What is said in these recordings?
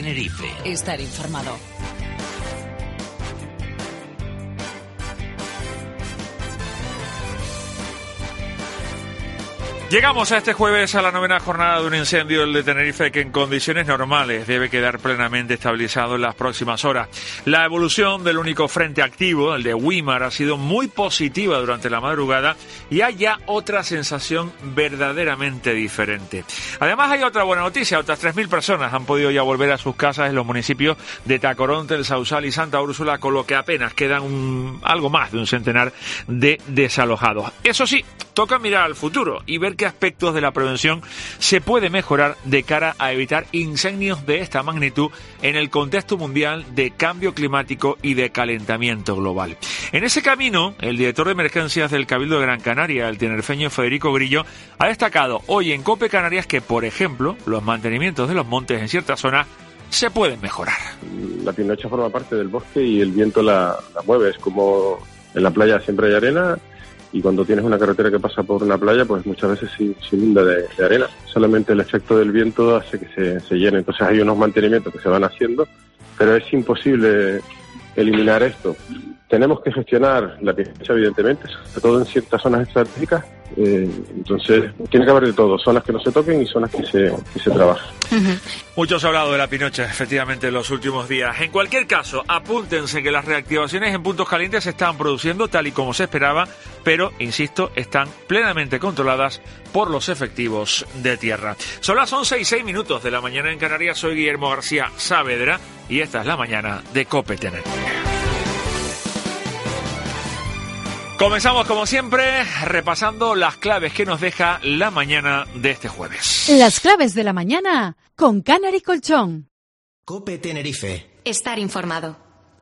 Tenerife. Estar informado. Llegamos a este jueves a la 9ª jornada de un incendio, el de Tenerife, que en condiciones normales debe quedar plenamente estabilizado en las próximas horas. La evolución del único frente activo, el de Wimar, ha sido muy positiva durante la madrugada y hay ya otra sensación verdaderamente diferente. Además hay otra buena noticia, otras 3.000 personas han podido ya volver a sus casas en los municipios de Tacoronte, El Sausal y Santa Úrsula, con lo que apenas quedan algo más de un centenar de desalojados. Eso sí, toca mirar al futuro y ver qué aspectos de la prevención se puede mejorar de cara a evitar incendios de esta magnitud en el contexto mundial de cambio climático y de calentamiento global. En ese camino, el director de emergencias del Cabildo de Gran Canaria, el tinerfeño Federico Grillo, ha destacado hoy en COPE Canarias que, por ejemplo, los mantenimientos de los montes en ciertas zonas se pueden mejorar. La pinocha forma parte del bosque y el viento la mueve. Es como en la playa siempre hay arena, y cuando tienes una carretera que pasa por una playa, pues muchas veces se inunda de arena. Solamente el efecto del viento hace que se llene. Entonces hay unos mantenimientos que se van haciendo, pero es imposible eliminar esto. Tenemos que gestionar la pinocha, evidentemente, sobre todo en ciertas zonas estratégicas. Entonces tiene que haber de todo, zonas que no se toquen y zonas que se trabajen. Mucho se ha hablado de la pinocha, efectivamente, en los últimos días. En cualquier caso, apúntense que las reactivaciones en puntos calientes se están produciendo tal y como se esperaba, pero, insisto, están plenamente controladas por los efectivos de tierra. Son las 11:06 de la mañana en Canarias. Soy Guillermo García Saavedra y esta es la mañana de COPE Tenerife. Comenzamos, como siempre, repasando las claves que nos deja la mañana de este jueves. Las claves de la mañana con Canary Colchón. COPE Tenerife. Estar informado.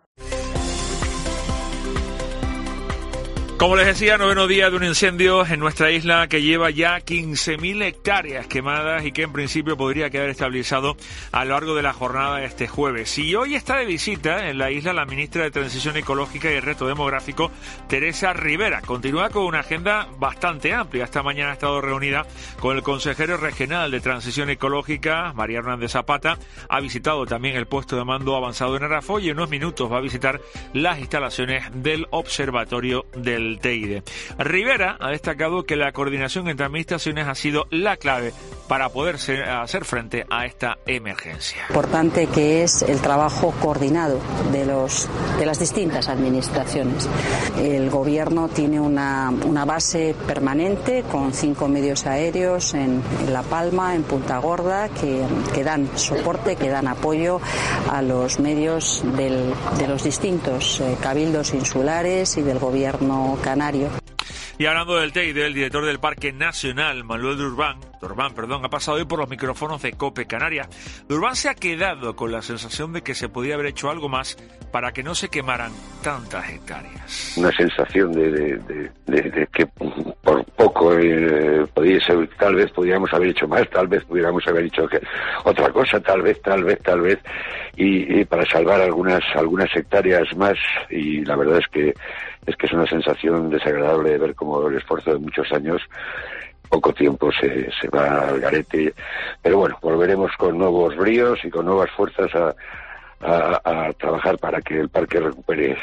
Como les decía, 9º día de un incendio en nuestra isla que lleva ya 15.000 hectáreas quemadas y que en principio podría quedar estabilizado a lo largo de la jornada de este jueves. Y hoy está de visita en la isla la ministra de Transición Ecológica y el Reto Demográfico, Teresa Rivera. Continúa con una agenda bastante amplia. Esta mañana ha estado reunida con el consejero regional de Transición Ecológica, María Hernández Zapata. Ha visitado también el puesto de mando avanzado en Arafo y en unos minutos va a visitar las instalaciones del observatorio del Teide. Rivera ha destacado que la coordinación entre administraciones ha sido la clave para poder hacer frente a esta emergencia. Importante que es el trabajo coordinado de las distintas administraciones. El gobierno tiene una base permanente con 5 medios aéreos en La Palma, en Punta Gorda, que dan soporte, que dan apoyo a los medios de los distintos cabildos insulares y del gobierno canario. Y hablando del Teide, el director del Parque Nacional, Manuel Durbán, ha pasado hoy por los micrófonos de COPE Canarias. Durbán se ha quedado con la sensación de que se podía haber hecho algo más para que no se quemaran tantas hectáreas. Una sensación de que por poco podía ser, tal vez podríamos haber hecho más, tal vez pudiéramos haber hecho otra cosa, tal vez, y para salvar algunas hectáreas más, y la verdad es que es una sensación desagradable de ver cómo el esfuerzo de muchos años, poco tiempo se va al garete, pero bueno, volveremos con nuevos bríos y con nuevas fuerzas a trabajar para que el parque recupere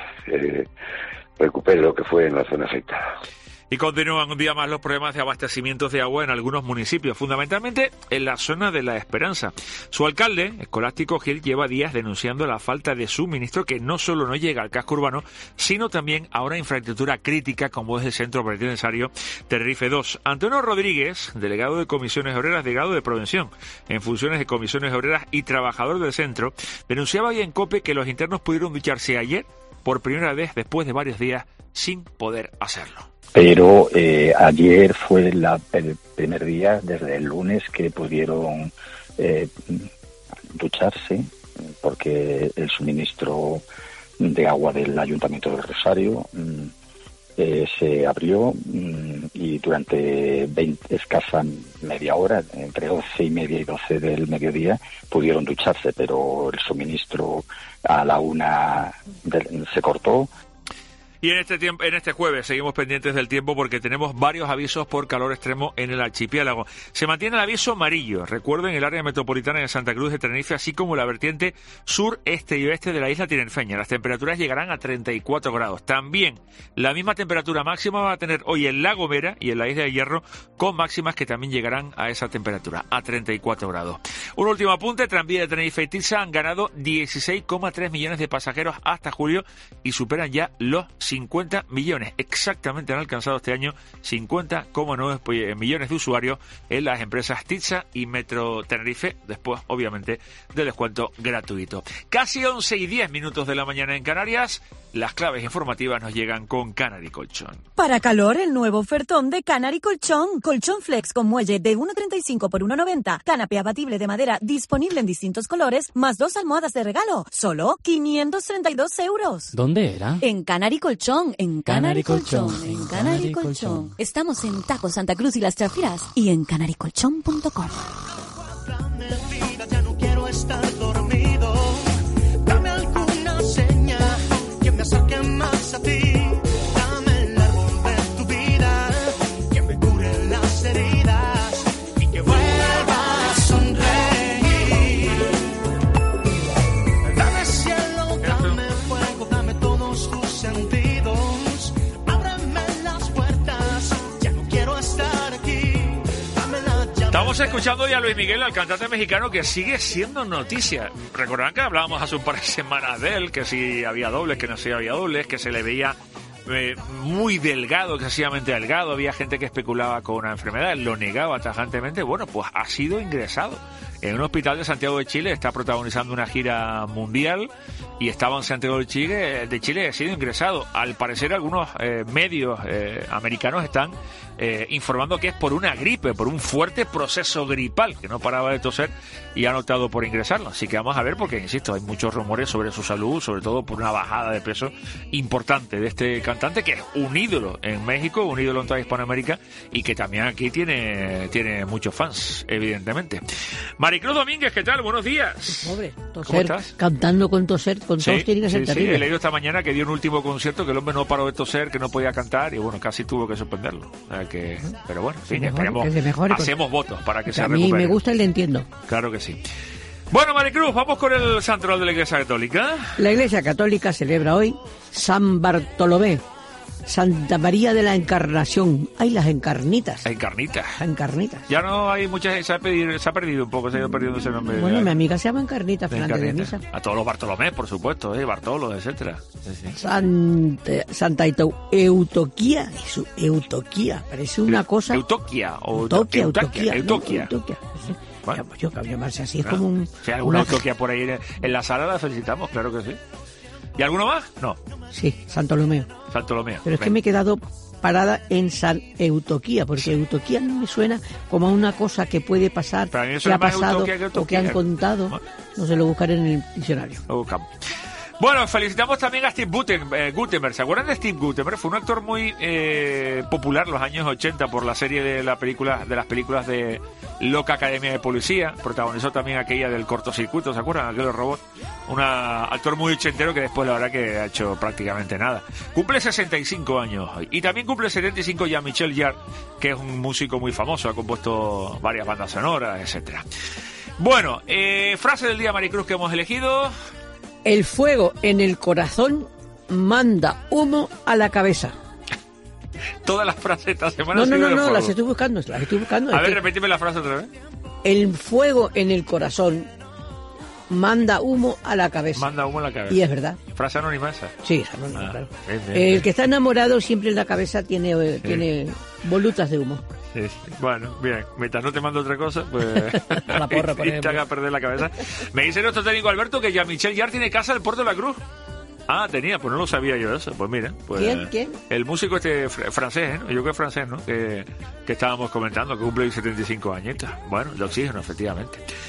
lo que fue en la zona afectada. Y continúan un día más los problemas de abastecimientos de agua en algunos municipios, fundamentalmente en la zona de La Esperanza. Su alcalde, Escolástico Gil, lleva días denunciando la falta de suministro que no solo no llega al casco urbano, sino también a una infraestructura crítica como es el Centro Penitenciario Tenerife 2. Antonio Rodríguez, delegado de Comisiones Obreras, delegado de Prevención en funciones de Comisiones Obreras y trabajador del centro, denunciaba hoy en COPE que los internos pudieron ducharse ayer por primera vez después de varios días sin poder hacerlo. Pero ayer fue el primer día, desde el lunes, que pudieron ducharse, porque el suministro de agua del Ayuntamiento del Rosario se abrió y durante escasa media hora, entre 11:30 y 12 del mediodía, pudieron ducharse, pero el suministro a la 1 se cortó. Y en este jueves seguimos pendientes del tiempo porque tenemos varios avisos por calor extremo en el archipiélago. Se mantiene el aviso amarillo, recuerden, el área metropolitana de Santa Cruz de Tenerife, así como la vertiente sur, este y oeste de la isla tinerfeña. Las temperaturas llegarán a 34 grados. También la misma temperatura máxima va a tener hoy en La Gomera y en la isla de Hierro, con máximas que también llegarán a esa temperatura, a 34 grados. Un último apunte, Tranvía de Tenerife y Tirsa han ganado 16,3 millones de pasajeros hasta julio y superan ya los 50 millones. Exactamente han alcanzado este año 50,9 millones de usuarios en las empresas Tirsa y Metro Tenerife, después obviamente del descuento gratuito. Casi 11:10 de la mañana en Canarias. Las claves informativas nos llegan con Canary Colchón. Para calor, el nuevo ofertón de Canary Colchón. Colchón flex con muelle de 1,35 por 1,90. Canapé abatible de madera disponible en distintos colores, más 2 almohadas de regalo. Solo 532 euros. ¿Dónde era? En Canary Colchón. En Canary Colchón. En Canary Colchón. Estamos en Taco Santa Cruz y Las Chafiras y en canarycolchón.com. Ya no quiero estar dormido. Dame alguna señal que me acerque más a ti. Dame el árbol de tu vida, que me cure las heridas y que vuelva a sonreír. Dame cielo, dame fuego, dame todos tus sentidos. Ábreme las puertas, ya no quiero estar aquí. Dame la llave. Estamos escuchando ya a Luis Miguel, al cantante mexicano, que sigue siendo noticia. Recordarán que hablábamos hace un par de semanas de él, que si había dobles, que no si había dobles, que se le veía muy delgado, excesivamente delgado. Había gente que especulaba con una enfermedad, él lo negaba tajantemente. Bueno, pues ha sido ingresado en un hospital de Santiago de Chile, está protagonizando una gira mundial y estaba en Santiago de Chile, ha sido ingresado. Al parecer algunos medios americanos están informando que es por una gripe, por un fuerte proceso gripal, que no paraba de toser y han optado por ingresarlo. Así que vamos a ver, porque insisto, hay muchos rumores sobre su salud, sobre todo por una bajada de peso importante de este cantante, que es un ídolo en México, un ídolo en toda Hispanoamérica y que también aquí tiene muchos fans, evidentemente. Maricruz Domínguez, ¿qué tal? Buenos días. Pobre, toser, ¿cómo estás? cantando con toser, con tos tiene que ser terrible. Sí, he leído esta mañana que dio un último concierto, que el hombre no paró de toser, que no podía cantar y bueno, casi tuvo que suspenderlo. O sea que, pero bueno, sí, esperemos, hacemos votos para que se recupere. A mí me gusta y le entiendo. Claro que sí. Bueno, Maricruz, vamos con el santoral de la Iglesia Católica. La Iglesia Católica celebra hoy San Bartolomé, Santa María de la Encarnación. Hay las encarnitas. Encarnitas. Ya no hay muchas, se ha perdido un poco, se ha ido perdiendo ese nombre. Bueno, mi amiga se llama Encarnita, Fernández de Misa. A todos los Bartolomé, por supuesto, Bartolo, etcétera. Sí. Santa Eutoquía, parece una cosa. Eutoquia. Sí. Bueno, pues yo llamarse así es como un... Si hay alguna Eutoquia por ahí en la sala, la felicitamos, claro que sí. ¿Y alguno más? No. Sí, Santolomeo. Pero es que me he quedado parada en San Eutoquía, porque Eutoquía no me suena como a una cosa que puede pasar, que ha pasado o que han contado. Bueno. No se lo buscaré en el diccionario. Lo buscamos. Bueno, felicitamos también a Steve Guttenberg. ¿Se acuerdan de Steve Guttenberg? Fue un actor muy popular en los años 80 por la serie de las películas de Loca Academia de Policía. Protagonizó también aquella del cortocircuito, ¿se acuerdan? Aquellos robots. Un actor muy ochentero que después la verdad que ha hecho prácticamente nada. Cumple 65 años hoy. Y también cumple 75 Jean-Michel Jarre, que es un músico muy famoso, ha compuesto varias bandas sonoras, etcétera. Bueno, frase del día, Maricruz, que hemos elegido. El fuego en el corazón manda humo a la cabeza. Todas las frases esta semana. No, las estoy buscando. A ver, repíteme la frase otra vez. El fuego en el corazón manda humo a la cabeza. Y es verdad. Frase anónima esa. Sí, es anónima, claro. Bien. El que está enamorado siempre en la cabeza tiene volutas de humo. Sí. Bueno, bien. Mientras no te mando otra cosa, pues... a la porra, por ejemplo. Te haga perder la cabeza. Me dice nuestro técnico Alberto que Jean-Michel Jarre tiene casa en el Puerto de la Cruz. Ah, tenía, pues no lo sabía yo eso. Pues mira, pues... ¿Quién? El músico francés, ¿no? Yo creo que es francés, ¿no? Que estábamos comentando, que cumple 75 añitos. Bueno, de oxígeno, efectivamente.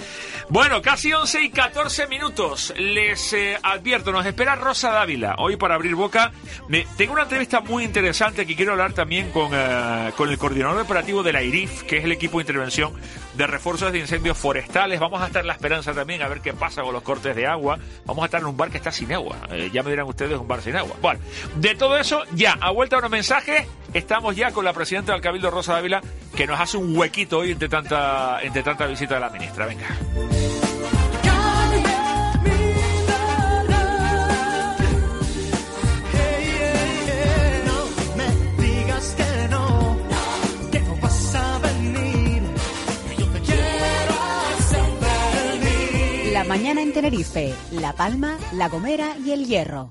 Bueno, casi 11:14. Les advierto, nos espera Rosa Dávila hoy para abrir boca. Tengo una entrevista muy interesante que quiero hablar también con el coordinador operativo de la IRIF, que es el equipo de intervención de refuerzos de incendios forestales. Vamos a estar en La Esperanza también a ver qué pasa con los cortes de agua. Vamos a estar en un bar que está sin agua. Ya me dirán ustedes, un bar sin agua. Bueno, de todo eso, ya, a vuelta a unos mensajes, estamos ya con la presidenta del Cabildo, Rosa Dávila, que nos hace un huequito hoy entre tanta visita de la ministra. Venga. La mañana en Tenerife, La Palma, La Gomera y El Hierro.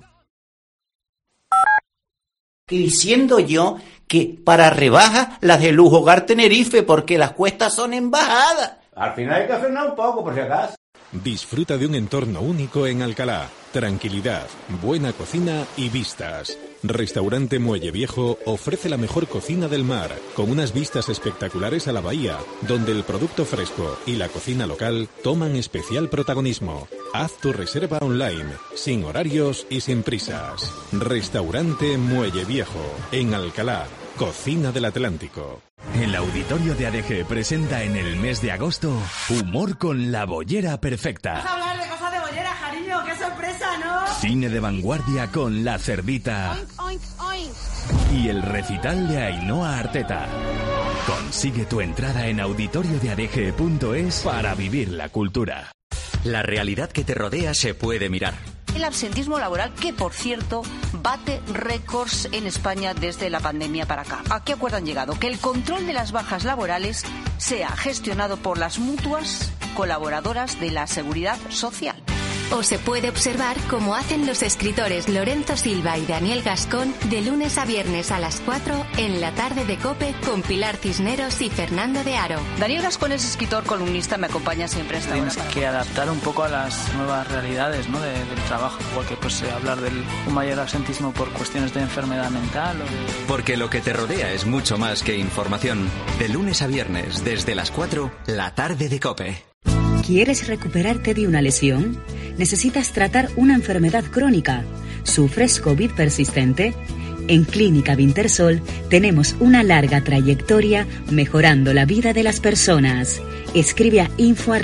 Diciendo yo que para rebajas las de Lujo Hogar Tenerife, porque las cuestas son en bajada. Al final hay que frenar un poco, por si acaso. Disfruta de un entorno único en Alcalá. Tranquilidad, buena cocina y vistas. Restaurante Muelle Viejo ofrece la mejor cocina del mar, con unas vistas espectaculares a la bahía, donde el producto fresco y la cocina local toman especial protagonismo. Haz tu reserva online, sin horarios y sin prisas. Restaurante Muelle Viejo, en Alcalá, cocina del Atlántico. El auditorio de ADG presenta en el mes de agosto Humor con la bollera perfecta. Vamos a hablar de cosas de bollera, cariño, qué sorpresa, ¿no? Cine de vanguardia con La Cerdita. Oink, oink, oink. Y el recital de Ainhoa Arteta. Consigue tu entrada en auditoriodeadg.es para vivir la cultura. La realidad que te rodea se puede mirar. El absentismo laboral, que por cierto bate récords en España desde la pandemia para acá. ¿A qué acuerdo han llegado? Que el control de las bajas laborales sea gestionado por las mutuas colaboradoras de la Seguridad Social. O se puede observar como hacen los escritores Lorenzo Silva y Daniel Gascón de lunes a viernes a las 4 en la tarde de COPE con Pilar Cisneros y Fernando de Aro. Daniel Gascón es escritor, columnista, me acompaña siempre a esta hora. Tienes que adaptar un poco a las nuevas realidades, ¿no? del trabajo, igual que pues hablar del un mayor absentismo por cuestiones de enfermedad mental o de... Porque lo que te rodea es mucho más que información. De lunes a viernes, desde las 4, la tarde de COPE. ¿Quieres recuperarte de una lesión? ¿Necesitas tratar una enfermedad crónica? ¿Sufres COVID persistente? En Clínica Vintersol tenemos una larga trayectoria mejorando la vida de las personas. Escribe a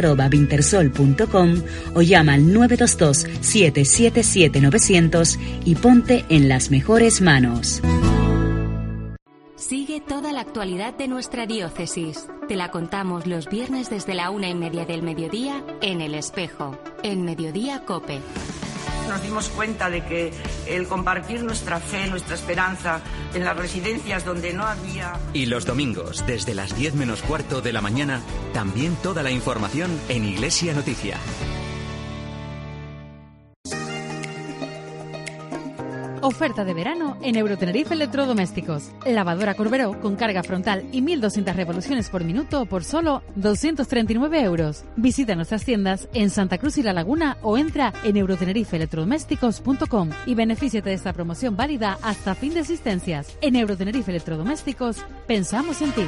info@vintersol.com o llama al 922 777 900 y ponte en las mejores manos. Sigue toda la actualidad de nuestra diócesis. Te la contamos los viernes desde la 1:30 del mediodía en El Espejo, en Mediodía COPE. Nos dimos cuenta de que el compartir nuestra fe, nuestra esperanza en las residencias donde no había... Y los domingos, desde las 10 menos cuarto de la mañana, también toda la información en Iglesia Noticia. Oferta de verano en Eurotenerife Electrodomésticos. Lavadora Corberó con carga frontal y 1200 revoluciones por minuto por solo 239 euros. Visita nuestras tiendas en Santa Cruz y La Laguna o entra en eurotenerifeelectrodomésticos.com y benefíciate de esta promoción válida hasta fin de existencias. En Eurotenerife Electrodomésticos pensamos en ti.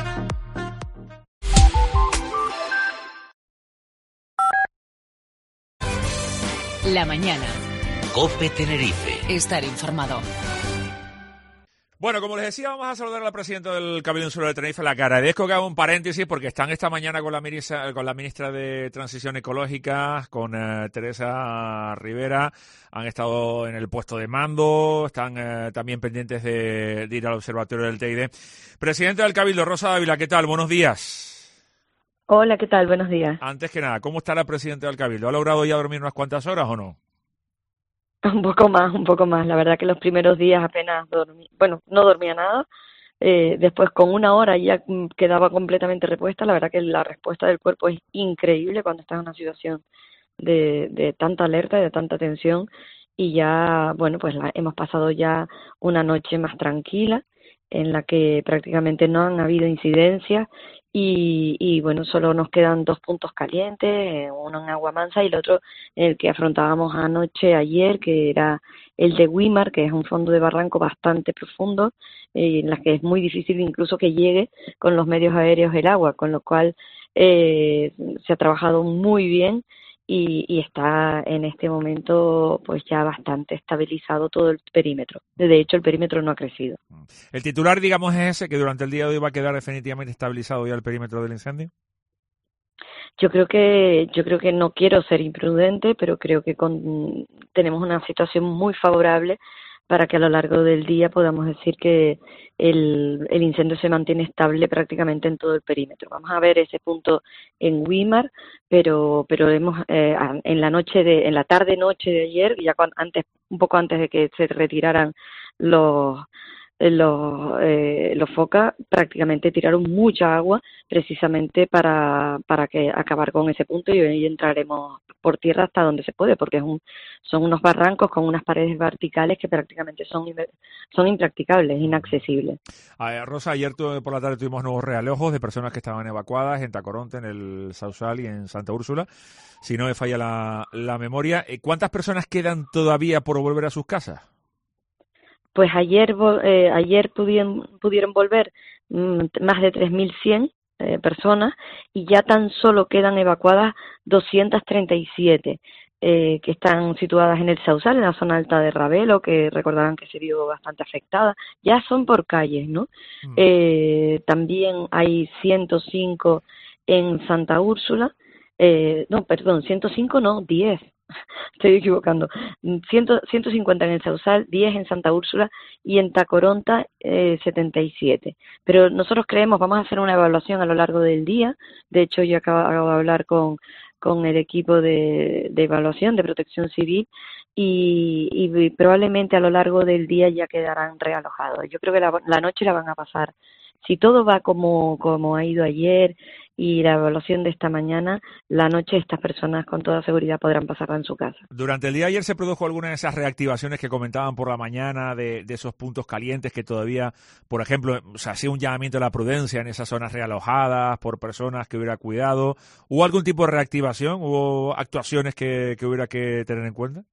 La mañana. COPE Tenerife. Estar informado. Bueno, como les decía, vamos a saludar a la presidenta del Cabildo Insular de Tenerife. Le agradezco que haga un paréntesis porque están esta mañana con la ministra de Transición Ecológica, con Teresa Rivera. Han estado en el puesto de mando, están también pendientes de ir al observatorio del Teide. Presidenta del Cabildo, Rosa Dávila, ¿qué tal? Buenos días. Hola, ¿qué tal? Buenos días. Antes que nada, ¿cómo está la presidenta del Cabildo? ¿Ha logrado ya dormir unas cuantas horas o no? Un poco más. La verdad que los primeros días apenas dormí. Bueno, no dormía nada. Después con una hora ya quedaba completamente repuesta. La verdad que la respuesta del cuerpo es increíble cuando estás en una situación de tanta alerta y de tanta tensión. Y ya, bueno, pues hemos pasado ya una noche más tranquila en la que prácticamente no han habido incidencias. Y bueno, solo nos quedan 2 puntos calientes, uno en Agua Mansa y el otro el que afrontábamos ayer, que era el de Wimar, que es un fondo de barranco bastante profundo, en la que es muy difícil incluso que llegue con los medios aéreos el agua, con lo cual se ha trabajado muy bien y está en este momento pues ya bastante estabilizado todo el perímetro. De hecho, el perímetro no ha crecido. ¿El titular, digamos, es ese, que durante el día de hoy va a quedar definitivamente estabilizado ya el perímetro del incendio? Yo creo que no quiero ser imprudente, pero creo que tenemos una situación muy favorable para que a lo largo del día podamos decir que el incendio se mantiene estable prácticamente en todo el perímetro. Vamos a ver ese punto en Weimar, pero hemos en la tarde-noche de ayer, ya un poco antes de que se retiraran los focas, prácticamente tiraron mucha agua precisamente para que acabar con ese punto, y hoy entraremos por tierra hasta donde se puede, porque son unos barrancos con unas paredes verticales que prácticamente son impracticables, inaccesibles. Rosa, ayer por la tarde tuvimos nuevos realojos de personas que estaban evacuadas en Tacoronte, en el Sausal y en Santa Úrsula, si no me falla la memoria. ¿Cuántas personas quedan todavía por volver a sus casas? Pues ayer pudieron volver más de 3.100 personas, y ya tan solo quedan evacuadas 237 que están situadas en el Sausal, en la zona alta de Ravelo, que recordarán que se vio bastante afectada. Ya son por calles, ¿no? También hay 105 en Santa Úrsula. 105 no, 10. Estoy equivocando. 150 en el Sausal, 10 en Santa Úrsula y en Tacoronte 77. Pero nosotros vamos a hacer una evaluación a lo largo del día. De hecho, yo acabo de hablar con el equipo de evaluación de Protección Civil y probablemente a lo largo del día ya quedarán realojados. Yo creo que la noche la van a pasar. Si todo va como ha ido ayer y la evaluación de esta mañana, la noche estas personas con toda seguridad podrán pasarla en su casa. Durante el día de ayer se produjo alguna de esas reactivaciones que comentaban por la mañana de esos puntos calientes que todavía, por ejemplo, se hacía un llamamiento a la prudencia en esas zonas realojadas por personas que hubiera cuidado. ¿Hubo algún tipo de reactivación? ¿Hubo actuaciones que hubiera que tener en cuenta?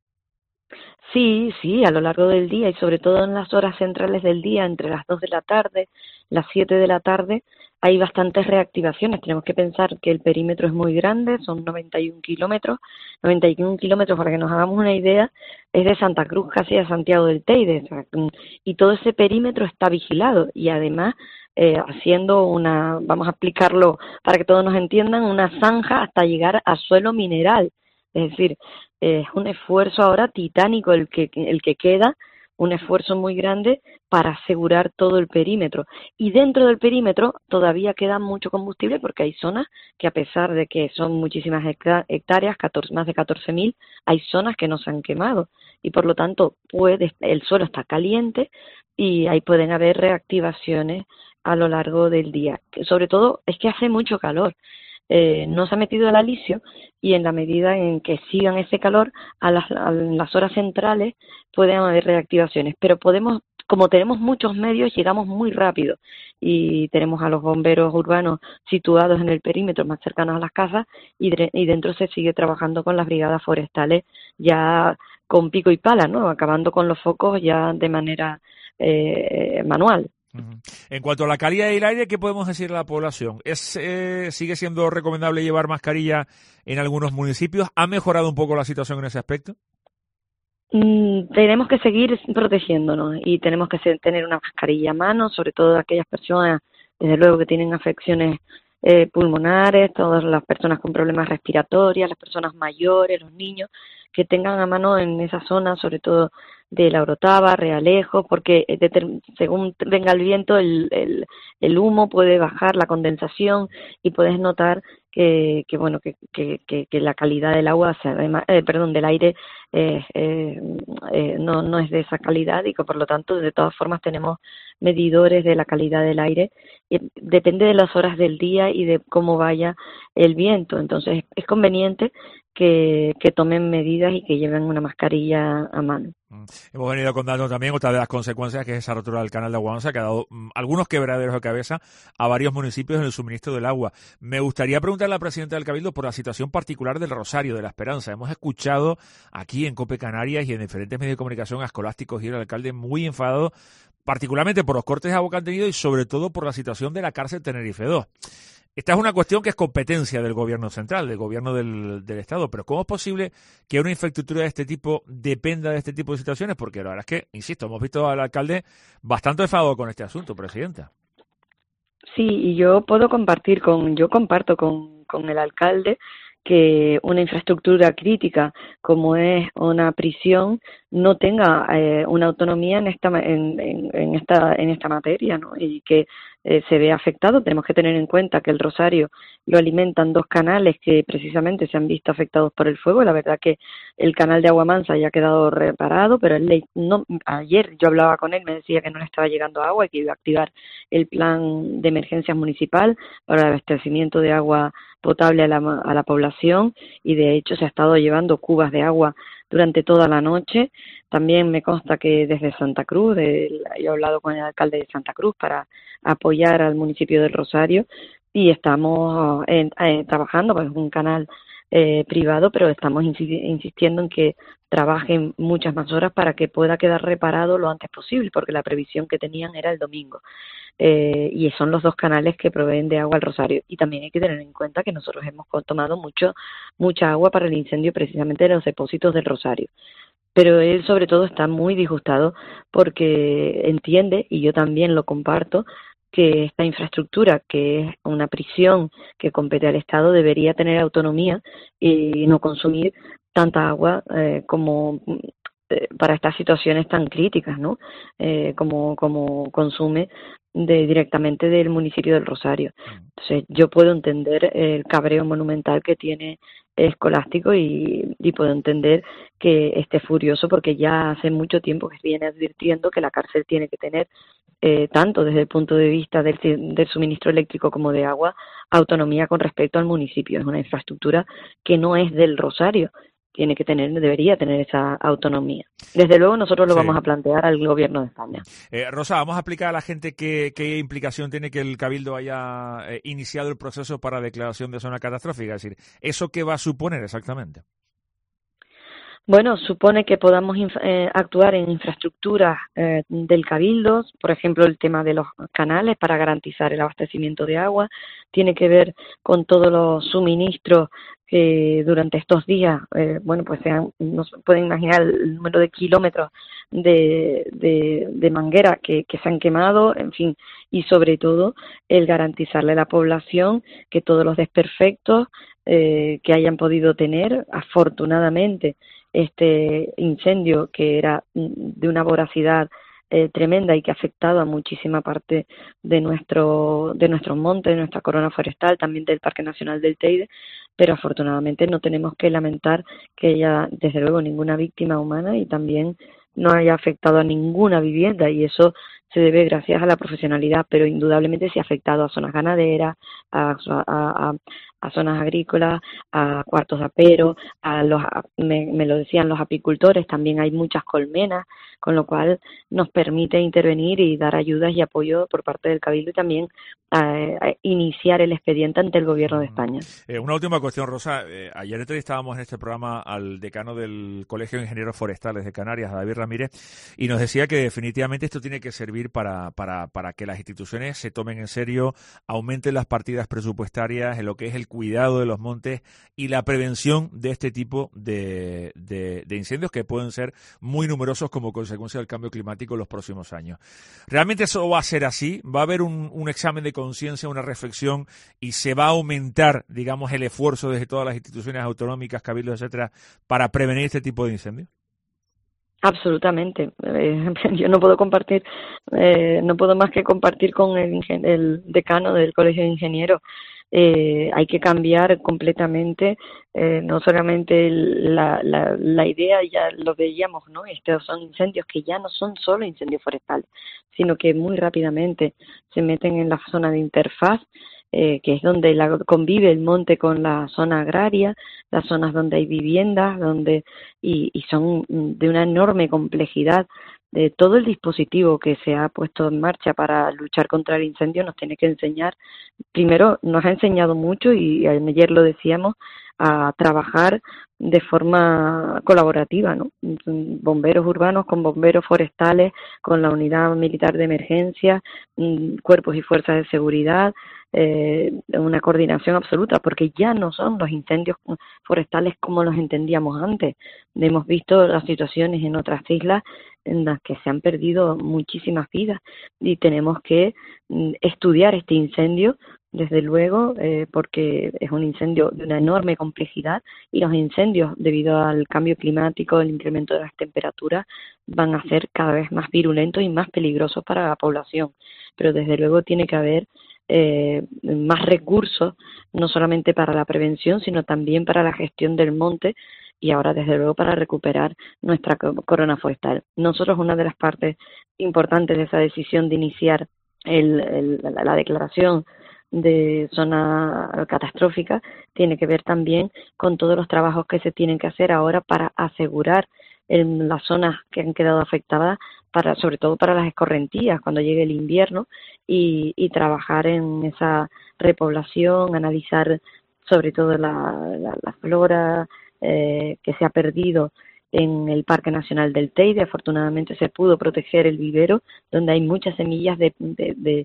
Sí, a lo largo del día y sobre todo en las horas centrales del día, entre las 2 de la tarde, las 7 de la tarde, hay bastantes reactivaciones. Tenemos que pensar que el perímetro es muy grande, son 91 kilómetros. 91 kilómetros, para que nos hagamos una idea, es de Santa Cruz casi a Santiago del Teide. Y todo ese perímetro está vigilado y además haciendo vamos a explicarlo para que todos nos entiendan, una zanja hasta llegar a suelo mineral. Es decir, es un esfuerzo ahora titánico el que queda, un esfuerzo muy grande para asegurar todo el perímetro. Y dentro del perímetro todavía queda mucho combustible porque hay zonas que, a pesar de que son muchísimas hectáreas, más de 14.000, hay zonas que no se han quemado. Y por lo tanto el suelo está caliente y ahí pueden haber reactivaciones a lo largo del día. Sobre todo es que hace mucho calor. No se ha metido el alisio y en la medida en que sigan ese calor, a las horas centrales pueden haber reactivaciones, pero como tenemos muchos medios, llegamos muy rápido y tenemos a los bomberos urbanos situados en el perímetro más cercanos a las casas y dentro se sigue trabajando con las brigadas forestales ya con pico y pala, ¿no? Acabando con los focos ya de manera manual. En cuanto a la calidad del aire, ¿qué podemos decir a la población? ¿Sigue siendo recomendable llevar mascarilla en algunos municipios? ¿Ha mejorado un poco la situación en ese aspecto? Tenemos que seguir protegiéndonos y tenemos que tener una mascarilla a mano, sobre todo aquellas personas, desde luego, que tienen afecciones pulmonares, todas las personas con problemas respiratorios, las personas mayores, los niños, que tengan a mano en esa zona, sobre todo de La Orotava, Realejo, porque según venga el viento, el humo puede bajar, la condensación, y puedes notar que la calidad del agua, del aire, no es de esa calidad y que por lo tanto de todas formas tenemos medidores de la calidad del aire. Depende de las horas del día y de cómo vaya el viento, entonces es conveniente que tomen medidas y que lleven una mascarilla a mano. Hemos venido contando también otra de las consecuencias, que es esa rotura del canal de Aguanza, que ha dado algunos quebraderos de cabeza a varios municipios en el suministro del agua. Me gustaría preguntarle a la presidenta del Cabildo por la situación particular del Rosario de la Esperanza. Hemos escuchado aquí en COPE Canarias y en diferentes medios de comunicación a escolásticos y al alcalde muy enfadado particularmente por los cortes de agua que han tenido y sobre todo por la situación de la cárcel Tenerife 2. Esta es una cuestión que es competencia del gobierno central, del gobierno del Estado, pero ¿cómo es posible que una infraestructura de este tipo dependa de este tipo de situaciones? Porque la verdad es que, insisto, hemos visto al alcalde bastante enfadado con este asunto, presidenta. Sí, y yo comparto con el alcalde que una infraestructura crítica como es una prisión no tenga una autonomía en esta materia, ¿no? Y que se ve afectado. Tenemos que tener en cuenta que el Rosario lo alimentan 2 canales que precisamente se han visto afectados por el fuego. La verdad que el canal de Agua Mansa ya ha quedado reparado, pero ayer yo hablaba con él, me decía que no le estaba llegando agua y que iba a activar el plan de emergencias municipal para el abastecimiento de agua potable a la población, y de hecho se ha estado llevando cubas de agua durante toda la noche. También me consta que desde Santa Cruz, yo he hablado con el alcalde de Santa Cruz para apoyar al municipio del Rosario, y estamos trabajando, pues es un canal privado, pero estamos insistiendo en que trabajen muchas más horas para que pueda quedar reparado lo antes posible, porque la previsión que tenían era el domingo. Y son los 2 canales que proveen de agua al Rosario. Y también hay que tener en cuenta que nosotros hemos tomado mucha agua para el incendio precisamente de los depósitos del Rosario. Pero él sobre todo está muy disgustado porque entiende, y yo también lo comparto, que esta infraestructura, que es una prisión que compete al Estado, debería tener autonomía y no consumir tanta agua como para estas situaciones tan críticas, ¿no? Como consume directamente del municipio del Rosario. Entonces yo puedo entender el cabreo monumental que tiene Escolástico y puedo entender que esté furioso, porque ya hace mucho tiempo que viene advirtiendo que la cárcel tiene que tener tanto desde el punto de vista del suministro eléctrico como de agua, autonomía con respecto al municipio. Es una infraestructura que no es del Rosario, debería tener esa autonomía. Desde luego nosotros lo vamos a plantear al gobierno de España. Rosa, vamos a explicar a la gente qué implicación tiene que el Cabildo haya iniciado el proceso para declaración de zona catastrófica. Es decir, ¿eso qué va a suponer exactamente? Bueno, supone que podamos actuar en infraestructuras del Cabildo, por ejemplo, el tema de los canales para garantizar el abastecimiento de agua, tiene que ver con todos los suministros que durante estos días, pues no se pueden imaginar el número de kilómetros de manguera que se han quemado, en fin, y sobre todo el garantizarle a la población que todos los desperfectos que hayan podido tener, afortunadamente, este incendio que era de una voracidad tremenda y que ha afectado a muchísima parte de nuestros montes, de nuestra corona forestal, también del Parque Nacional del Teide, pero afortunadamente no tenemos que lamentar que haya, desde luego, ninguna víctima humana y también no haya afectado a ninguna vivienda, y eso se debe gracias a la profesionalidad, pero indudablemente sí ha afectado a zonas ganaderas, a zonas agrícolas, a cuartos de apero, me lo decían los apicultores, también hay muchas colmenas, con lo cual nos permite intervenir y dar ayudas y apoyo por parte del Cabildo y también a iniciar el expediente ante el Gobierno de España. Una última cuestión, Rosa. Ayer entrevistábamos en este programa al decano del Colegio de Ingenieros Forestales de Canarias, David Ramírez, y nos decía que definitivamente esto tiene que servir para que las instituciones se tomen en serio, aumenten las partidas presupuestarias en lo que es el cuidado de los montes y la prevención de este tipo de incendios que pueden ser muy numerosos como consecuencia del cambio climático en los próximos años. ¿Realmente eso va a ser así? ¿Va a haber un examen de conciencia, una reflexión, y se va a aumentar, digamos, el esfuerzo desde todas las instituciones autonómicas, cabildos, etcétera, para prevenir este tipo de incendios? Absolutamente. Yo no puedo más que compartir con el decano del Colegio de Ingenieros. Hay que cambiar completamente, no solamente la idea, ya lo veíamos, ¿no? Estos son incendios que ya no son solo incendios forestales, sino que muy rápidamente se meten en la zona de interfaz, que es donde convive el monte con la zona agraria, las zonas donde hay viviendas, y son de una enorme complejidad. De todo el dispositivo que se ha puesto en marcha para luchar contra el incendio nos tiene que enseñar, primero nos ha enseñado mucho, y ayer lo decíamos, a trabajar de forma colaborativa, ¿no? Bomberos urbanos con bomberos forestales, con la unidad militar de emergencia, cuerpos y fuerzas de seguridad, una coordinación absoluta, porque ya no son los incendios forestales como los entendíamos antes. Hemos visto las situaciones en otras islas en las que se han perdido muchísimas vidas y tenemos que estudiar este incendio, desde luego, porque es un incendio de una enorme complejidad y los incendios, debido al cambio climático, el incremento de las temperaturas, van a ser cada vez más virulentos y más peligrosos para la población. Pero desde luego tiene que haber más recursos, no solamente para la prevención, sino también para la gestión del monte y ahora desde luego para recuperar nuestra corona forestal. Nosotros, una de las partes importantes de esa decisión de iniciar la declaración de zona catastrófica tiene que ver también con todos los trabajos que se tienen que hacer ahora para asegurar en las zonas que han quedado afectadas, sobre todo para las escorrentías cuando llegue el invierno, y trabajar en esa repoblación, analizar sobre todo la flora que se ha perdido en el Parque Nacional del Teide. Afortunadamente se pudo proteger el vivero, donde hay muchas semillas de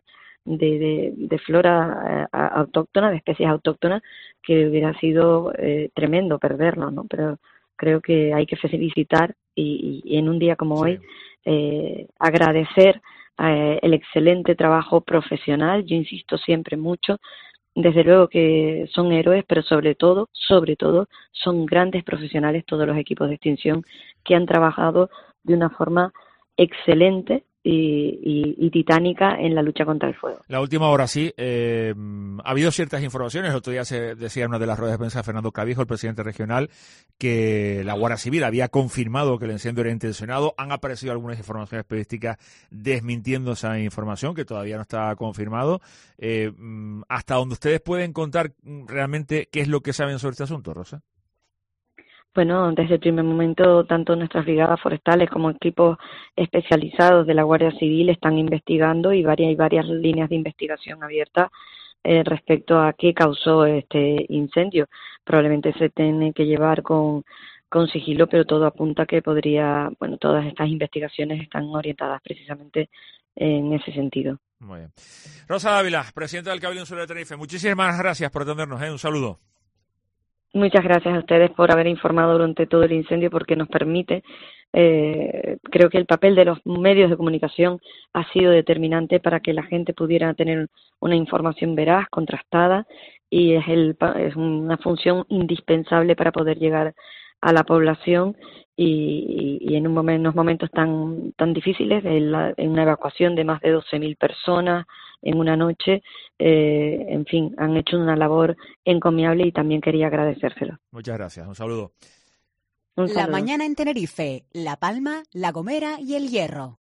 flora autóctona, de especies autóctonas, que hubiera sido tremendo perderlo, ¿no? Pero creo que hay que felicitar y en un día como hoy agradecer el excelente trabajo profesional. Yo insisto siempre mucho, desde luego que son héroes, pero sobre todo son grandes profesionales todos los equipos de extinción que han trabajado de una forma excelente y titánica en la lucha contra el fuego. La última hora sí, ha habido ciertas informaciones. El otro día se decía en una de las ruedas de prensa de Fernando Clavijo, el presidente regional, que la Guardia Civil había confirmado que el incendio era intencionado. Han aparecido algunas informaciones periodísticas desmintiendo esa información, que todavía no está confirmado. ¿Hasta donde ustedes pueden contar realmente qué es lo que saben sobre este asunto, Rosa? Bueno, desde el primer momento, tanto nuestras brigadas forestales como equipos especializados de la Guardia Civil están investigando y hay varias líneas de investigación abiertas respecto a qué causó este incendio. Probablemente se tiene que llevar con sigilo, pero todo apunta a que todas estas investigaciones están orientadas precisamente en ese sentido. Muy bien. Rosa Ávila, presidenta del Cabildo Insular de Tenerife, muchísimas gracias por atendernos. Un saludo. Muchas gracias a ustedes por haber informado durante todo el incendio, porque nos permite, creo que el papel de los medios de comunicación ha sido determinante para que la gente pudiera tener una información veraz, contrastada, y es una función indispensable para poder llegar a la población y en unos momentos tan difíciles, en una evacuación de más de 12.000 personas en una noche, en fin, han hecho una labor encomiable y también quería agradecérselo. Muchas gracias, un saludo. La mañana en Tenerife, La Palma, La Gomera y El Hierro.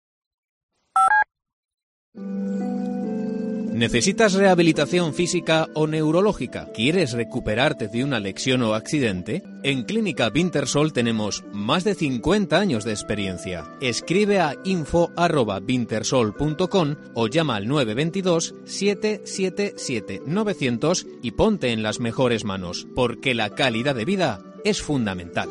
¿Necesitas rehabilitación física o neurológica? ¿Quieres recuperarte de una lesión o accidente? En Clínica Wintersol tenemos más de 50 años de experiencia. Escribe a info@wintersol.com o llama al 922 777 900 y ponte en las mejores manos, porque la calidad de vida es fundamental.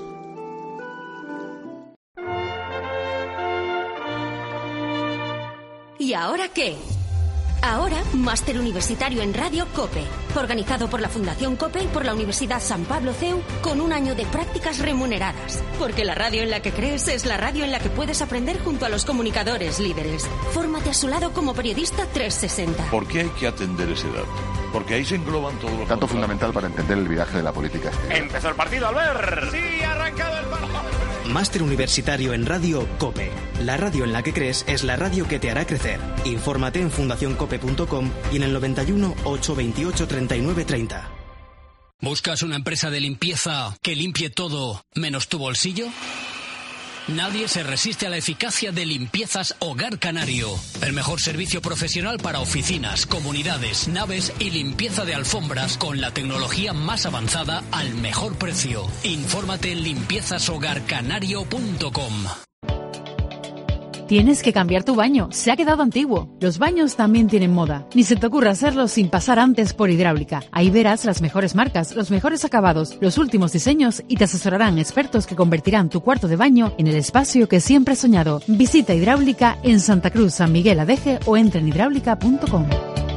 ¿Y ahora qué? Ahora, máster universitario en Radio COPE, organizado por la Fundación COPE y por la Universidad San Pablo CEU, con un año de prácticas remuneradas. Porque la radio en la que crees es la radio en la que puedes aprender junto a los comunicadores líderes. Fórmate a su lado como periodista 360. ¿Por qué hay que atender ese dato? Porque ahí se engloban todos los... Dato fundamental para entender el viraje de la política exterior. ¡Empezó el partido, Albert! ¡Sí, ha arrancado el partido! Máster universitario en Radio COPE. La radio en la que crees es la radio que te hará crecer. Infórmate en fundacioncope.com y en el 91 828 39 30. ¿Buscas una empresa de limpieza que limpie todo menos tu bolsillo? Nadie se resiste a la eficacia de Limpiezas Hogar Canario. El mejor servicio profesional para oficinas, comunidades, naves y limpieza de alfombras con la tecnología más avanzada al mejor precio. Infórmate en limpiezashogarcanario.com. Tienes que cambiar tu baño, se ha quedado antiguo. Los baños también tienen moda. Ni se te ocurra hacerlo sin pasar antes por Hidráulica. Ahí verás las mejores marcas, los mejores acabados, los últimos diseños y te asesorarán expertos que convertirán tu cuarto de baño en el espacio que siempre has soñado. Visita Hidráulica en Santa Cruz, San Miguel Adeje o entra en hidráulica.com.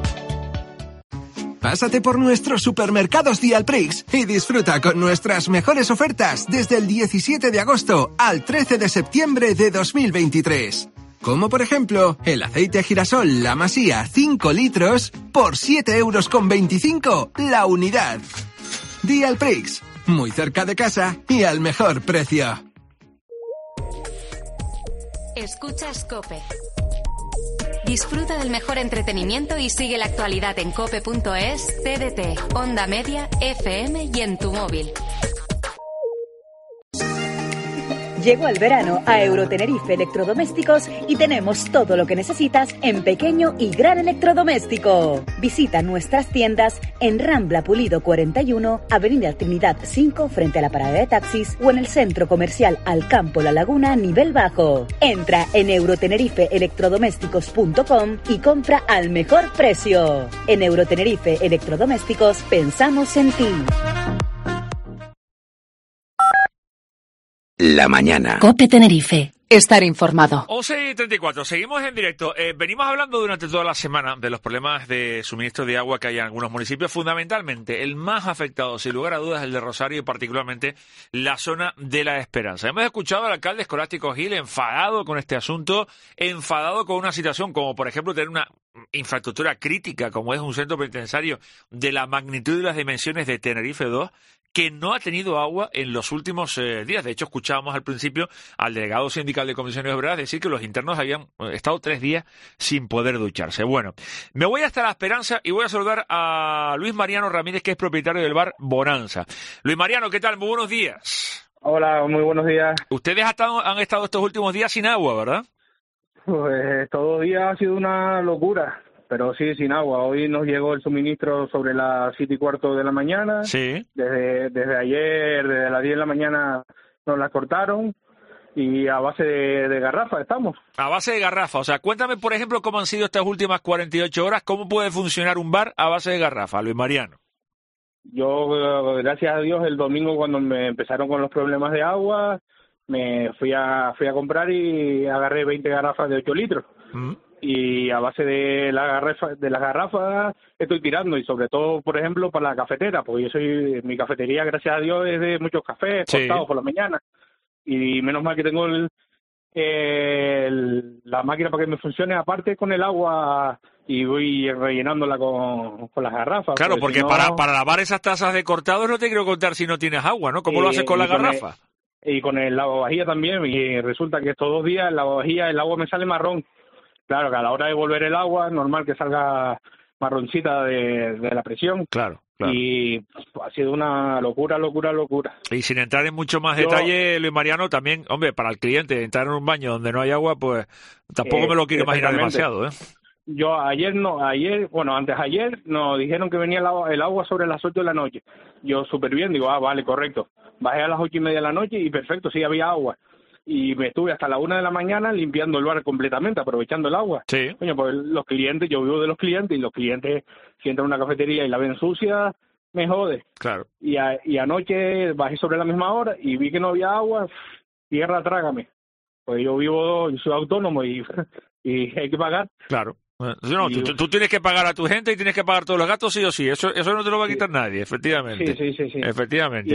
Pásate por nuestros supermercados Dialprix y disfruta con nuestras mejores ofertas desde el 17 de agosto al 13 de septiembre de 2023. Como por ejemplo, el aceite girasol La Masía 5 litros por 7,25 € la unidad. Dialprix, muy cerca de casa y al mejor precio. Escuchas COPE. Disfruta del mejor entretenimiento y sigue la actualidad en cope.es, TDT, Onda Media, FM y en tu móvil. Llegó el verano a Eurotenerife Electrodomésticos y tenemos todo lo que necesitas en pequeño y gran electrodoméstico. Visita nuestras tiendas en Rambla Pulido 41, Avenida Trinidad 5 frente a la parada de taxis o en el centro comercial Alcampo La Laguna nivel bajo. Entra en eurotenerifeelectrodomésticos.com y compra al mejor precio. En Eurotenerife Electrodomésticos pensamos en ti. La mañana. COPE Tenerife. Estar informado. 11:34. Seguimos en directo. Venimos hablando durante toda la semana de los problemas de suministro de agua que hay en algunos municipios. Fundamentalmente, el más afectado, sin lugar a dudas, es el de Rosario y particularmente la zona de La Esperanza. Hemos escuchado al alcalde Escolástico Gil enfadado con este asunto, enfadado con una situación como, por ejemplo, tener una infraestructura crítica como es un centro penitenciario de la magnitud y las dimensiones de Tenerife 2, que no ha tenido agua en los últimos días. De hecho, escuchábamos al principio al delegado sindical de comisiones obreras decir que los internos habían estado 3 días sin poder ducharse. Bueno, me voy hasta La Esperanza y voy a saludar a Luis Mariano Ramírez, que es propietario del bar Bonanza. Luis Mariano, ¿qué tal? Muy buenos días. Hola, muy buenos días. Ustedes han estado estos últimos días sin agua, ¿verdad? Pues todo día ha sido una locura. Pero sí, sin agua. Hoy nos llegó el suministro sobre las 7:15 de la mañana. Sí. Desde ayer, desde las 10 de la mañana, nos las cortaron. Y a base de garrafa estamos. A base de garrafa. O sea, cuéntame, por ejemplo, cómo han sido estas últimas 48 horas. ¿Cómo puede funcionar un bar a base de garrafa, Luis Mariano? Yo, gracias a Dios, el domingo cuando me empezaron con los problemas de agua, me fui a comprar y agarré 20 garrafas de 8 litros. Y a base de las garrafas estoy tirando, y sobre todo, por ejemplo, para la cafetera, porque mi cafetería, gracias a Dios, es de muchos cafés cortados por la mañana, y menos mal que tengo la máquina para que me funcione, aparte con el agua, y voy rellenándola con las garrafas. Claro, porque si no, para lavar esas tazas de cortados no te quiero contar si no tienes agua, ¿no? ¿Cómo lo haces con la garrafa? Y con el lavavajilla también, y resulta que estos 2 días el lavavajilla, el agua me sale marrón. Claro, que a la hora de volver el agua, normal que salga marroncita de la presión. Claro. Y ha sido una locura. Y sin entrar en mucho más detalle, Luis Mariano, también, hombre, para el cliente, entrar en un baño donde no hay agua, pues tampoco me lo quiero imaginar demasiado, ¿eh? Yo antes de ayer nos dijeron que venía el agua sobre las 8 de la noche. Yo súper bien, digo, vale, correcto. Bajé a las 8:30 de la noche y perfecto, sí había agua. Y me estuve hasta la 1 de la mañana limpiando el bar completamente, aprovechando el agua. Sí. Coño, pues los clientes, yo vivo de los clientes, y los clientes, si entran a una cafetería y la ven sucia, me jode. Claro. Y anoche bajé sobre la misma hora y vi que no había agua, tierra, trágame. Pues yo soy autónomo y hay que pagar. Claro. No, tú tienes que pagar a tu gente y tienes que pagar todos los gastos, sí o sí. Eso no te lo va a quitar nadie, efectivamente. Sí. Efectivamente.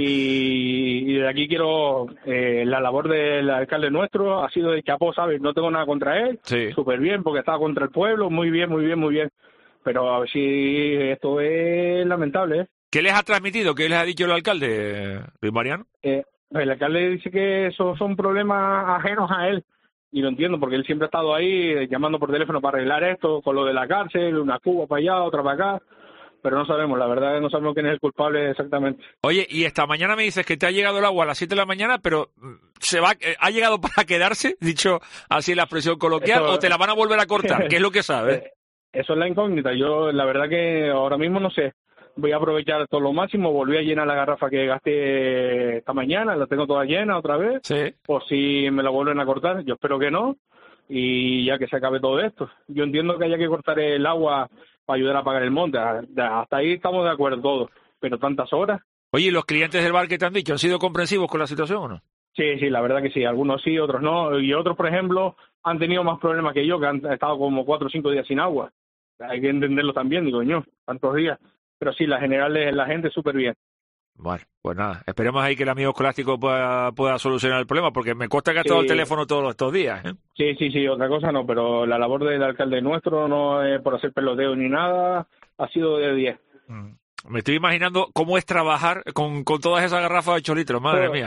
Y de aquí quiero, la labor del alcalde nuestro ha sido de chapó, ¿sabes? No tengo nada contra él. Sí. Súper bien, porque estaba contra el pueblo. Muy bien. Pero a ver si esto es lamentable, ¿eh? ¿Qué les ha transmitido? ¿Qué les ha dicho el alcalde, Luis Mariano? El alcalde dice que esos son problemas ajenos a él. Y lo entiendo, porque él siempre ha estado ahí llamando por teléfono para arreglar esto, con lo de la cárcel, una cuba para allá, otra para acá. Pero no sabemos, la verdad no sabemos quién es el culpable exactamente. Oye, y esta mañana me dices que te ha llegado el agua a las 7 de la mañana, pero ¿ha llegado para quedarse, dicho así en la expresión coloquial, o te la van a volver a cortar? ¿Qué es lo que sabes? Eso es la incógnita. Yo la verdad que ahora mismo no sé. Voy a aprovechar todo lo máximo. Volví a llenar la garrafa que gasté esta mañana, la tengo toda llena otra vez. Sí. O si me la vuelven a cortar, yo espero que no. y ya que se acabe todo esto. Yo entiendo que haya que cortar el agua para ayudar a pagar el monte, hasta ahí estamos de acuerdo todos, pero tantas horas. Oye, ¿y los clientes del bar que te han dicho han sido comprensivos con la situación o no? Sí, la verdad que sí, algunos sí, otros no, y otros, por ejemplo, han tenido más problemas que yo, que han estado como 4 o 5 días sin agua. Hay que entenderlo también, digo yo, tantos días. Pero sí, la general es la gente súper bien. Bueno, pues nada, esperemos ahí que el amigo escolástico pueda solucionar el problema, porque me consta que ha estado el teléfono todos estos días, ¿eh? Sí, otra cosa no, pero la labor del alcalde nuestro no es por hacer peloteo ni nada, ha sido de 10. Me estoy imaginando cómo es trabajar con todas esas garrafas de 8 litros, madre mía.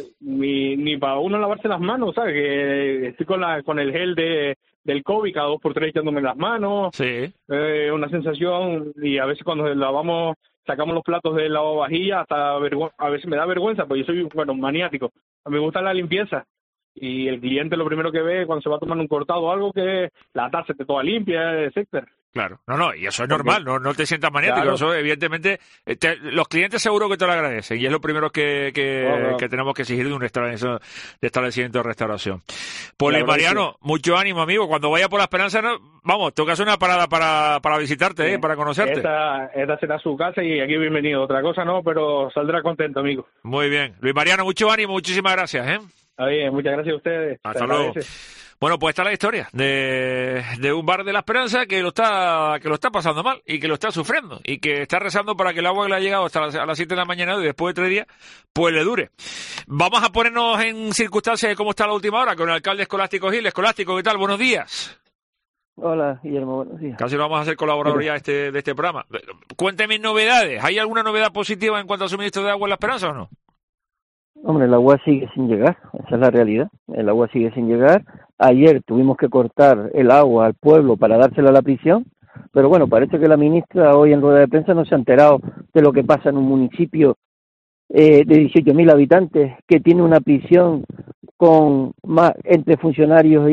Ni para uno lavarse las manos, ¿sabes? Que estoy con el gel del COVID cada 2 por 3 echándome las manos. Sí. Una sensación, y a veces cuando lavamos, sacamos los platos del lavavajillas, hasta a veces me da vergüenza, porque yo soy, maniático. A mí me gusta la limpieza. Y el cliente lo primero que ve cuando se va a tomar un cortado o algo, que la taza esté toda limpia, etcétera. Claro, no, y eso es normal, no te sientas maniático, claro. Eso evidentemente, los clientes seguro que te lo agradecen, y es lo primero que tenemos que exigir de un establecimiento de restauración. Pues Mariano, mucho ánimo, amigo, cuando vaya por La Esperanza, vamos, tengo que hacer una parada para visitarte, para conocerte. Esta será su casa y aquí bienvenido, otra cosa no, pero saldrá contento, amigo. Muy bien, Luis Mariano, mucho ánimo, muchísimas gracias, Está bien, muchas gracias a ustedes. Hasta luego. Bueno, pues está la historia de un bar de La Esperanza que lo está pasando mal y que lo está sufriendo y que está rezando para que el agua que le ha llegado hasta a las 7 de la mañana y después de 3 días, pues le dure. Vamos a ponernos en circunstancias de cómo está la última hora con el alcalde Escolástico Gil. Escolástico, ¿qué tal? Buenos días. Hola, Guillermo, buenos días. Casi lo vamos a hacer colaborador ya de este programa. Cuénteme novedades. ¿Hay alguna novedad positiva en cuanto al suministro de agua en La Esperanza o no? Hombre, el agua sigue sin llegar, esa es la realidad. El agua sigue sin llegar. Ayer tuvimos que cortar el agua al pueblo para dársela a la prisión, pero bueno, parece que la ministra hoy en rueda de prensa no se ha enterado de lo que pasa en un municipio de 18.000 habitantes que tiene una prisión con más entre funcionarios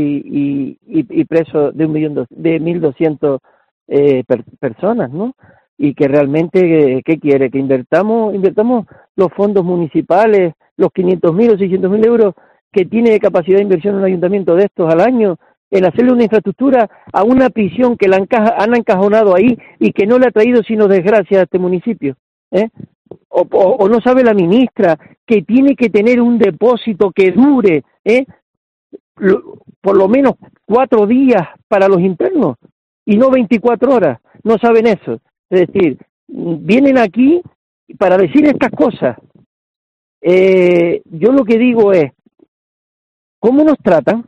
y presos de 1.200 personas, ¿no? Y que realmente, ¿qué quiere? Que invertamos los fondos municipales, los 500.000 o 600.000 euros que tiene capacidad de inversión un ayuntamiento de estos al año, en hacerle una infraestructura a una prisión que han encajonado ahí y que no le ha traído sino desgracia a este municipio, o no sabe la ministra que tiene que tener un depósito que dure, por lo menos 4 días para los internos y no 24 horas, no saben eso. Es decir, vienen aquí para decir estas cosas. Yo lo que digo es, ¿cómo nos tratan?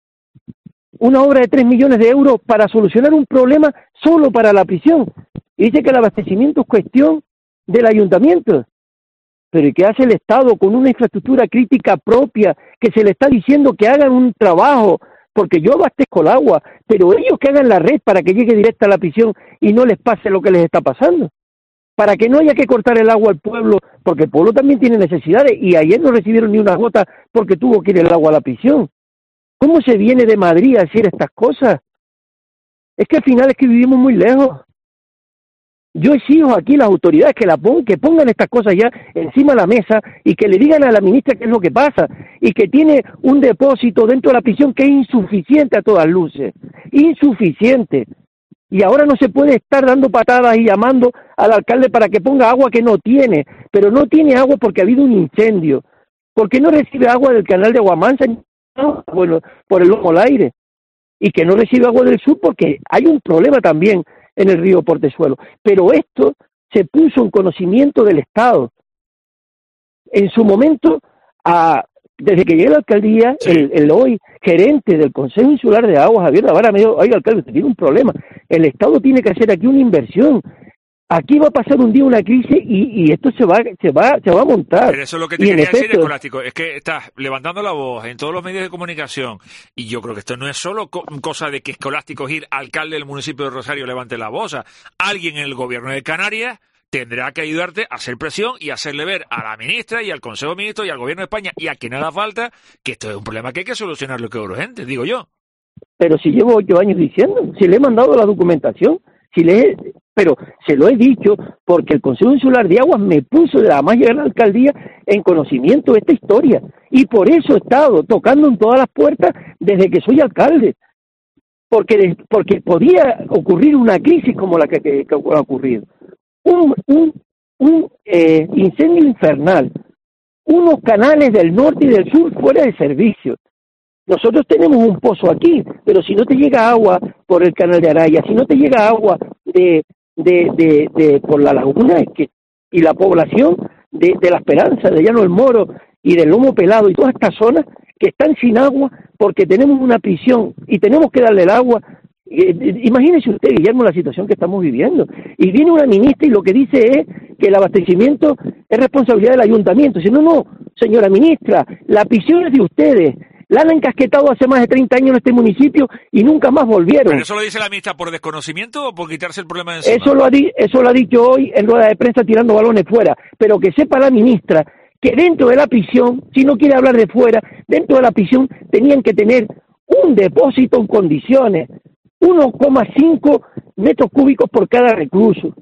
Una obra de 3 millones de euros para solucionar un problema solo para la prisión. Y dice que el abastecimiento es cuestión del ayuntamiento. Pero ¿y qué hace el Estado con una infraestructura crítica propia que se le está diciendo que hagan un trabajo? Porque yo abastezco el agua, pero ellos que hagan la red para que llegue directa a la prisión y no les pase lo que les está pasando. Para que no haya que cortar el agua al pueblo, porque el pueblo también tiene necesidades, y ayer no recibieron ni una gota porque tuvo que ir el agua a la prisión. ¿Cómo se viene de Madrid a decir estas cosas? Es que al final es que vivimos muy lejos. Yo exijo aquí a las autoridades que pongan estas cosas ya encima de la mesa y que le digan a la ministra qué es lo que pasa y que tiene un depósito dentro de la prisión que es insuficiente a todas luces, insuficiente. Y ahora no se puede estar dando patadas y llamando al alcalde para que ponga agua que no tiene, pero no tiene agua porque ha habido un incendio, porque no recibe agua del canal de Aguamansa, bueno, por el Lomo al Aire, y que no recibe agua del sur porque hay un problema también en el río Portezuelo. Pero esto se puso en conocimiento del Estado. En su momento, desde que llegué a la alcaldía, el hoy gerente del Consejo Insular de Aguas, Javier Navarra, me dijo, oiga, alcalde, usted tiene un problema. El Estado tiene que hacer aquí una inversión. Aquí va a pasar un día una crisis y esto se va a montar. Pero eso es lo que te quería decir, Escolástico, es que estás levantando la voz en todos los medios de comunicación y yo creo que esto no es solo cosa de que Escolástico Gil, alcalde del municipio de Rosario, levante la voz. Alguien en el gobierno de Canarias tendrá que ayudarte a hacer presión y hacerle ver a la ministra y al Consejo de Ministros y al Gobierno de España y a quien haga falta que esto es un problema que hay que solucionarlo, que es urgente, digo yo. Pero si llevo 8 años diciendo, si le he mandado la documentación, pero se lo he dicho porque el Consejo Insular de Aguas me puso de la más llegar a la alcaldía en conocimiento de esta historia y por eso he estado tocando en todas las puertas desde que soy alcalde, porque podía ocurrir una crisis como la que ha ocurrido. Un incendio infernal, unos canales del norte y del sur fuera de servicio. Nosotros tenemos un pozo aquí, pero si no te llega agua por el canal de Araya, si no te llega agua por la laguna, y la población de La Esperanza, de Llano del Moro y del Lomo Pelado y todas estas zonas que están sin agua porque tenemos una prisión y tenemos que darle el agua. Imagínese usted, Guillermo, la situación que estamos viviendo. Y viene una ministra y lo que dice es que el abastecimiento es responsabilidad del ayuntamiento. Dice, no, señora ministra, la prisión es de ustedes. La han encasquetado hace más de 30 años en este municipio y nunca más volvieron. ¿Pero eso lo dice la ministra por desconocimiento o por quitarse el problema de encima? Eso lo ha dicho hoy en rueda de prensa tirando balones fuera. Pero que sepa la ministra que dentro de la prisión, si no quiere hablar de fuera, dentro de la prisión tenían que tener un depósito en condiciones, 1,5 metros cúbicos por cada recluso,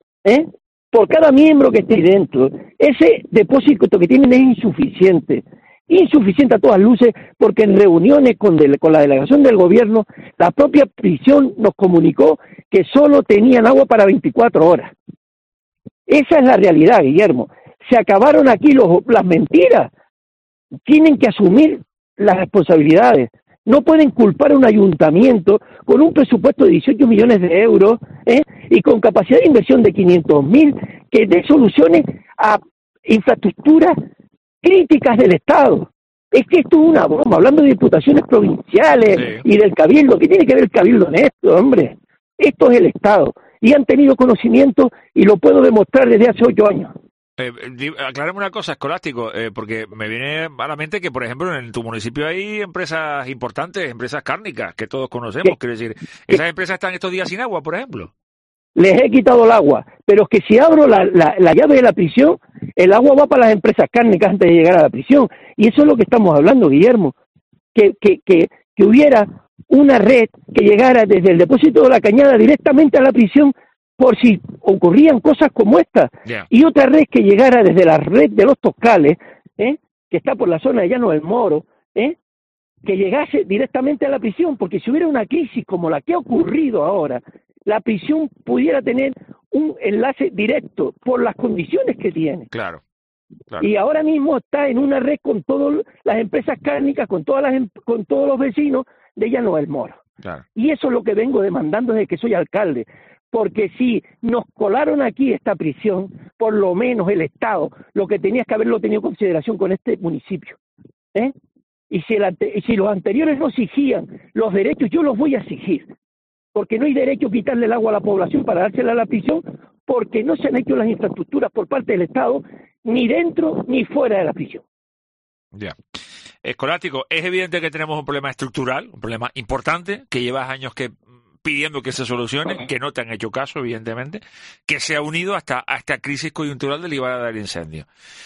por cada miembro que esté dentro. Ese depósito que tienen es insuficiente a todas luces, porque en reuniones con la delegación del gobierno, la propia prisión nos comunicó que solo tenían agua para 24 horas. Esa es la realidad, Guillermo. Se acabaron aquí las mentiras. Tienen que asumir las responsabilidades. No pueden culpar a un ayuntamiento con un presupuesto de 18 millones de euros y con capacidad de inversión de 500.000 que dé soluciones a infraestructuras críticas del Estado. Es que esto es una broma, hablando de diputaciones provinciales y del Cabildo. ¿Qué tiene que ver el Cabildo en esto, hombre? Esto es el Estado. Y han tenido conocimiento y lo puedo demostrar desde hace 8 años. Aclaremos una cosa, Escolástico, porque me viene a la mente que, por ejemplo, en tu municipio hay empresas importantes, empresas cárnicas, que todos conocemos. Quiero decir, ¿esas empresas están estos días sin agua, por ejemplo? Les he quitado el agua, pero es que si abro la llave de la prisión, el agua va para las empresas cárnicas antes de llegar a la prisión. Y eso es lo que estamos hablando, Guillermo, que hubiera una red que llegara desde el depósito de la Cañada directamente a la prisión por si ocurrían cosas como esta. Y otra red que llegara desde la red de los Toscales, que está por la zona de Llano del Moro, que llegase directamente a la prisión, porque si hubiera una crisis como la que ha ocurrido ahora, la prisión pudiera tener un enlace directo por las condiciones que tiene. Claro. Y ahora mismo está en una red con todas las empresas cárnicas, con todos los vecinos de Llano del Moro. Claro. Y eso es lo que vengo demandando desde que soy alcalde. Porque si nos colaron aquí esta prisión, por lo menos el Estado, lo que tenía es que haberlo tenido en consideración con este municipio. Y si los anteriores no exigían los derechos, yo los voy a exigir. Porque no hay derecho a quitarle el agua a la población para dársela a la prisión, porque no se han hecho las infraestructuras por parte del Estado, ni dentro ni fuera de la prisión. Ya. Escolástico, es evidente que tenemos un problema estructural, un problema importante, que llevas años pidiendo que se solucione, que no te han hecho caso, evidentemente, que se ha unido hasta a esta crisis coyuntural derivada del incendio.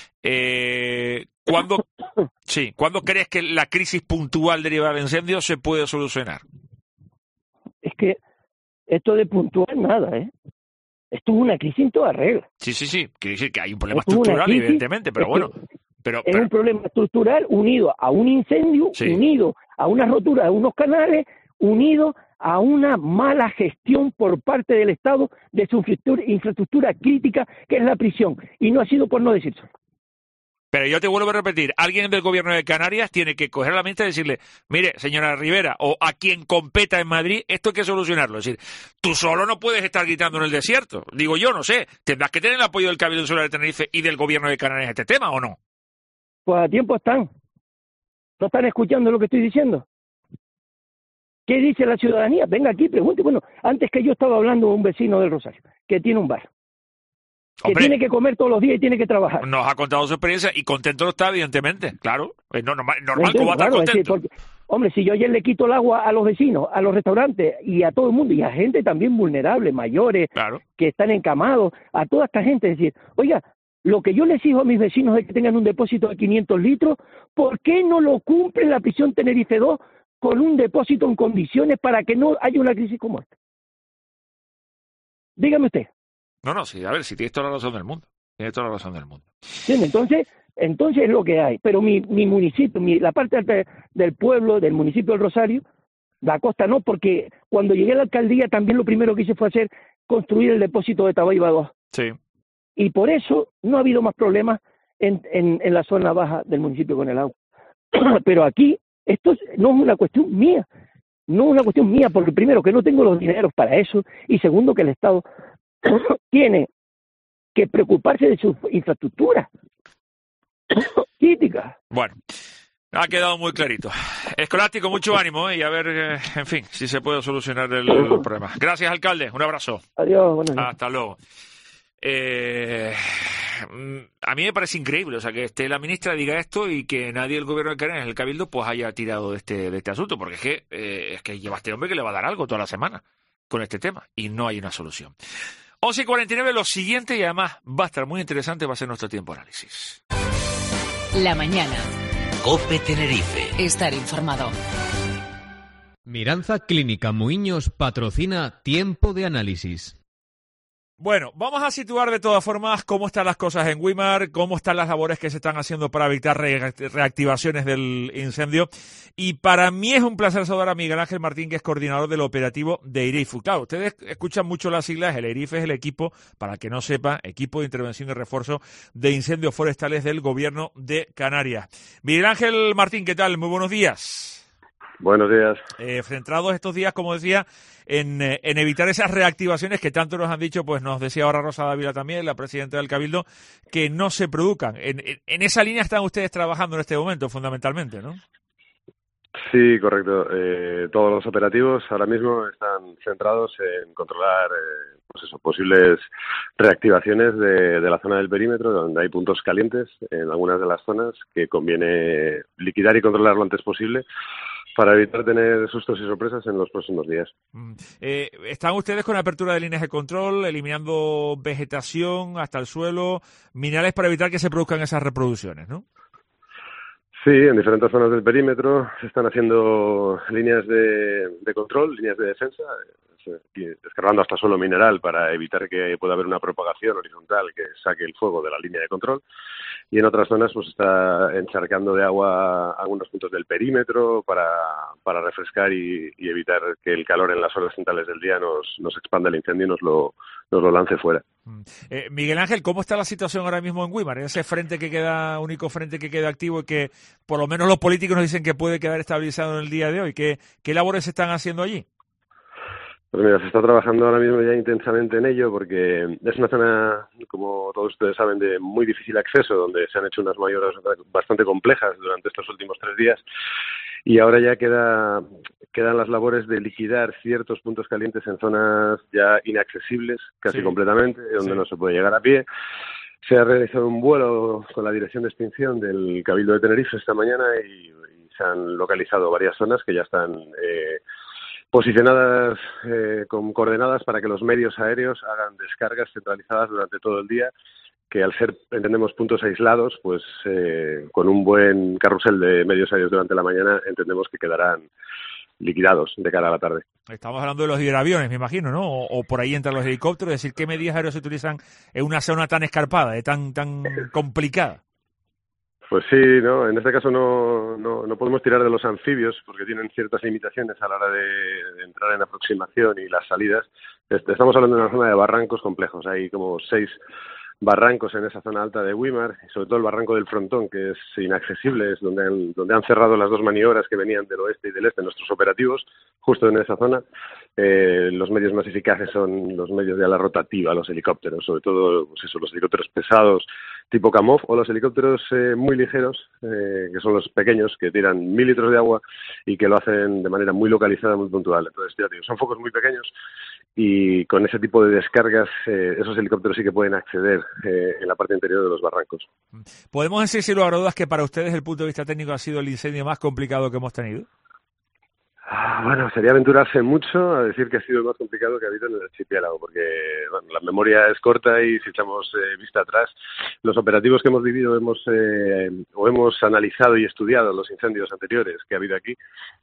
¿Cuándo crees que la crisis puntual derivada del incendio se puede solucionar? Es que esto de puntual nada, Esto es una crisis en toda regla. Sí. Quiere decir que hay un problema estructural, evidentemente, pero bueno. Es un problema estructural unido a un incendio, unido a una rotura de unos canales, unido a una mala gestión por parte del Estado de su infraestructura crítica, que es la prisión. Y no ha sido por no decirlo. Pero yo te vuelvo a repetir, alguien del gobierno de Canarias tiene que coger la mente y decirle, mire, señora Rivera, o a quien competa en Madrid, esto hay que solucionarlo. Es decir, tú solo no puedes estar gritando en el desierto. Digo yo, no sé, tendrás que tener el apoyo del Cabildo Insular de Tenerife y del gobierno de Canarias en este tema, ¿o no? Pues a tiempo están. ¿No están escuchando lo que estoy diciendo? ¿Qué dice la ciudadanía? Venga aquí, pregunte. Bueno, antes que yo estaba hablando de un vecino del Rosario, que tiene un bar. Que tiene que comer todos los días y tiene que trabajar. Nos ha contado su experiencia y contento está, evidentemente. Claro, es normal como va a estar contento. Porque, hombre, si yo ayer le quito el agua a los vecinos, a los restaurantes y a todo el mundo, y a gente también vulnerable, mayores, que están encamados, a toda esta gente, es decir, oiga, lo que yo les exijo a mis vecinos es que tengan un depósito de 500 litros, ¿por qué no lo cumple la prisión Tenerife 2 con un depósito en condiciones para que no haya una crisis como esta? Dígame usted. No, sí, a ver, si tienes toda la razón del mundo. Tienes toda la razón del mundo. Sí, entonces es lo que hay. Pero mi municipio, la parte del pueblo, del municipio del Rosario, La costa no, porque cuando llegué a la alcaldía también lo primero que hice fue construir el depósito de Tabaiba 2. Sí. Y por eso no ha habido más problemas en la zona baja del municipio con el agua. Pero aquí, esto no es una cuestión mía. No es una cuestión mía, porque primero que no tengo los dineros para eso, y segundo que el Estado tiene que preocuparse de su infraestructura crítica. Bueno, ha quedado muy clarito. Escolástico, mucho ánimo, y a ver, en fin, si se puede solucionar el problema. Gracias, alcalde. Un abrazo. Adiós. Buenas noches. Hasta luego. A mí me parece increíble, o sea, que esté la ministra diga esto y que nadie del gobierno de Canarias, el Cabildo, pues haya tirado de este asunto, porque es que lleva este hombre que le va a dar algo toda la semana con este tema y no hay una solución. 11:49, lo siguiente, y además va a estar muy interesante, va a ser nuestro tiempo de análisis. La mañana. COPE Tenerife. Estar informado. Miranza Clínica Muiños patrocina Tiempo de Análisis. Bueno, vamos a situar de todas formas cómo están las cosas en Güímar, cómo están las labores que se están haciendo para evitar reactivaciones del incendio. Y para mí es un placer saludar a Miguel Ángel Martín, que es coordinador del operativo de EIRIF. Claro, ustedes escuchan mucho las siglas. El EIRIF es el equipo, para el que no sepa, Equipo de Intervención y Refuerzo de Incendios Forestales del Gobierno de Canarias. Miguel Ángel Martín, ¿qué tal? Muy buenos días. Buenos días. Centrados estos días, como decía, en evitar esas reactivaciones que tanto nos han dicho, pues nos decía ahora Rosa Dávila también, la presidenta del Cabildo, que no se produzcan. En esa línea están ustedes trabajando en este momento, fundamentalmente, ¿no? Sí, correcto. Todos los operativos ahora mismo están centrados en controlar posibles reactivaciones de la zona del perímetro, donde hay puntos calientes en algunas de las zonas que conviene liquidar y controlar lo antes posible, para evitar tener sustos y sorpresas en los próximos días. ¿Están ustedes con apertura de líneas de control, eliminando vegetación hasta el suelo, minerales para evitar que se produzcan esas reproducciones, no? Sí, en diferentes zonas del perímetro se están haciendo líneas de control, líneas de defensa, descargando hasta suelo mineral para evitar que pueda haber una propagación horizontal que saque el fuego de la línea de control. Y en otras zonas pues está encharcando de agua algunos puntos del perímetro para refrescar y evitar que el calor en las horas centrales del día nos expanda el incendio y nos lo lance fuera. Miguel Ángel, ¿cómo está la situación ahora mismo en Güímar? Ese frente que queda, único frente que queda activo y que por lo menos los políticos nos dicen que puede quedar estabilizado en el día de hoy. ¿Qué labores se están haciendo allí? Pues mira, se está trabajando ahora mismo ya intensamente en ello, porque es una zona, como todos ustedes saben, de muy difícil acceso, donde se han hecho unas maniobras bastante complejas durante estos últimos 3 días, y ahora ya quedan las labores de liquidar ciertos puntos calientes en zonas ya inaccesibles casi completamente, donde no se puede llegar a pie. Se ha realizado un vuelo con la Dirección de Extinción del Cabildo de Tenerife esta mañana y se han localizado varias zonas que ya están posicionadas con coordenadas para que los medios aéreos hagan descargas centralizadas durante todo el día, que al ser, entendemos, puntos aislados, pues con un buen carrusel de medios aéreos durante la mañana entendemos que quedarán liquidados de cara a la tarde. Estamos hablando de los hidroaviones, me imagino, ¿no? O por ahí entran los helicópteros, es decir, ¿qué medios aéreos se utilizan en una zona tan escarpada, tan complicada? Pues sí, no, en este caso no podemos tirar de los anfibios porque tienen ciertas limitaciones a la hora de entrar en aproximación y las salidas. Estamos hablando de una zona de barrancos complejos, hay como 6 barrancos en esa zona alta de Güímar, y sobre todo el barranco del Frontón, que es inaccesible, es donde han cerrado las 2 maniobras que venían del oeste y del este, nuestros operativos, justo en esa zona. Los medios más eficaces son los medios de ala rotativa, los helicópteros, sobre todo pues eso, los helicópteros pesados tipo Kamov, o los helicópteros muy ligeros, que son los pequeños, que tiran 1000 litros de agua y que lo hacen de manera muy localizada, muy puntual. Entonces, ya digo, son focos muy pequeños y con ese tipo de descargas esos helicópteros sí que pueden acceder en la parte interior de los barrancos. ¿Podemos decir, sin lugar a dudas, que para ustedes, desde el punto de vista técnico, ha sido el incendio más complicado que hemos tenido? Bueno, sería aventurarse mucho a decir que ha sido el más complicado que ha habido en el archipiélago, porque bueno, la memoria es corta y si echamos vista atrás, los operativos que hemos vivido hemos analizado y estudiado los incendios anteriores que ha habido aquí,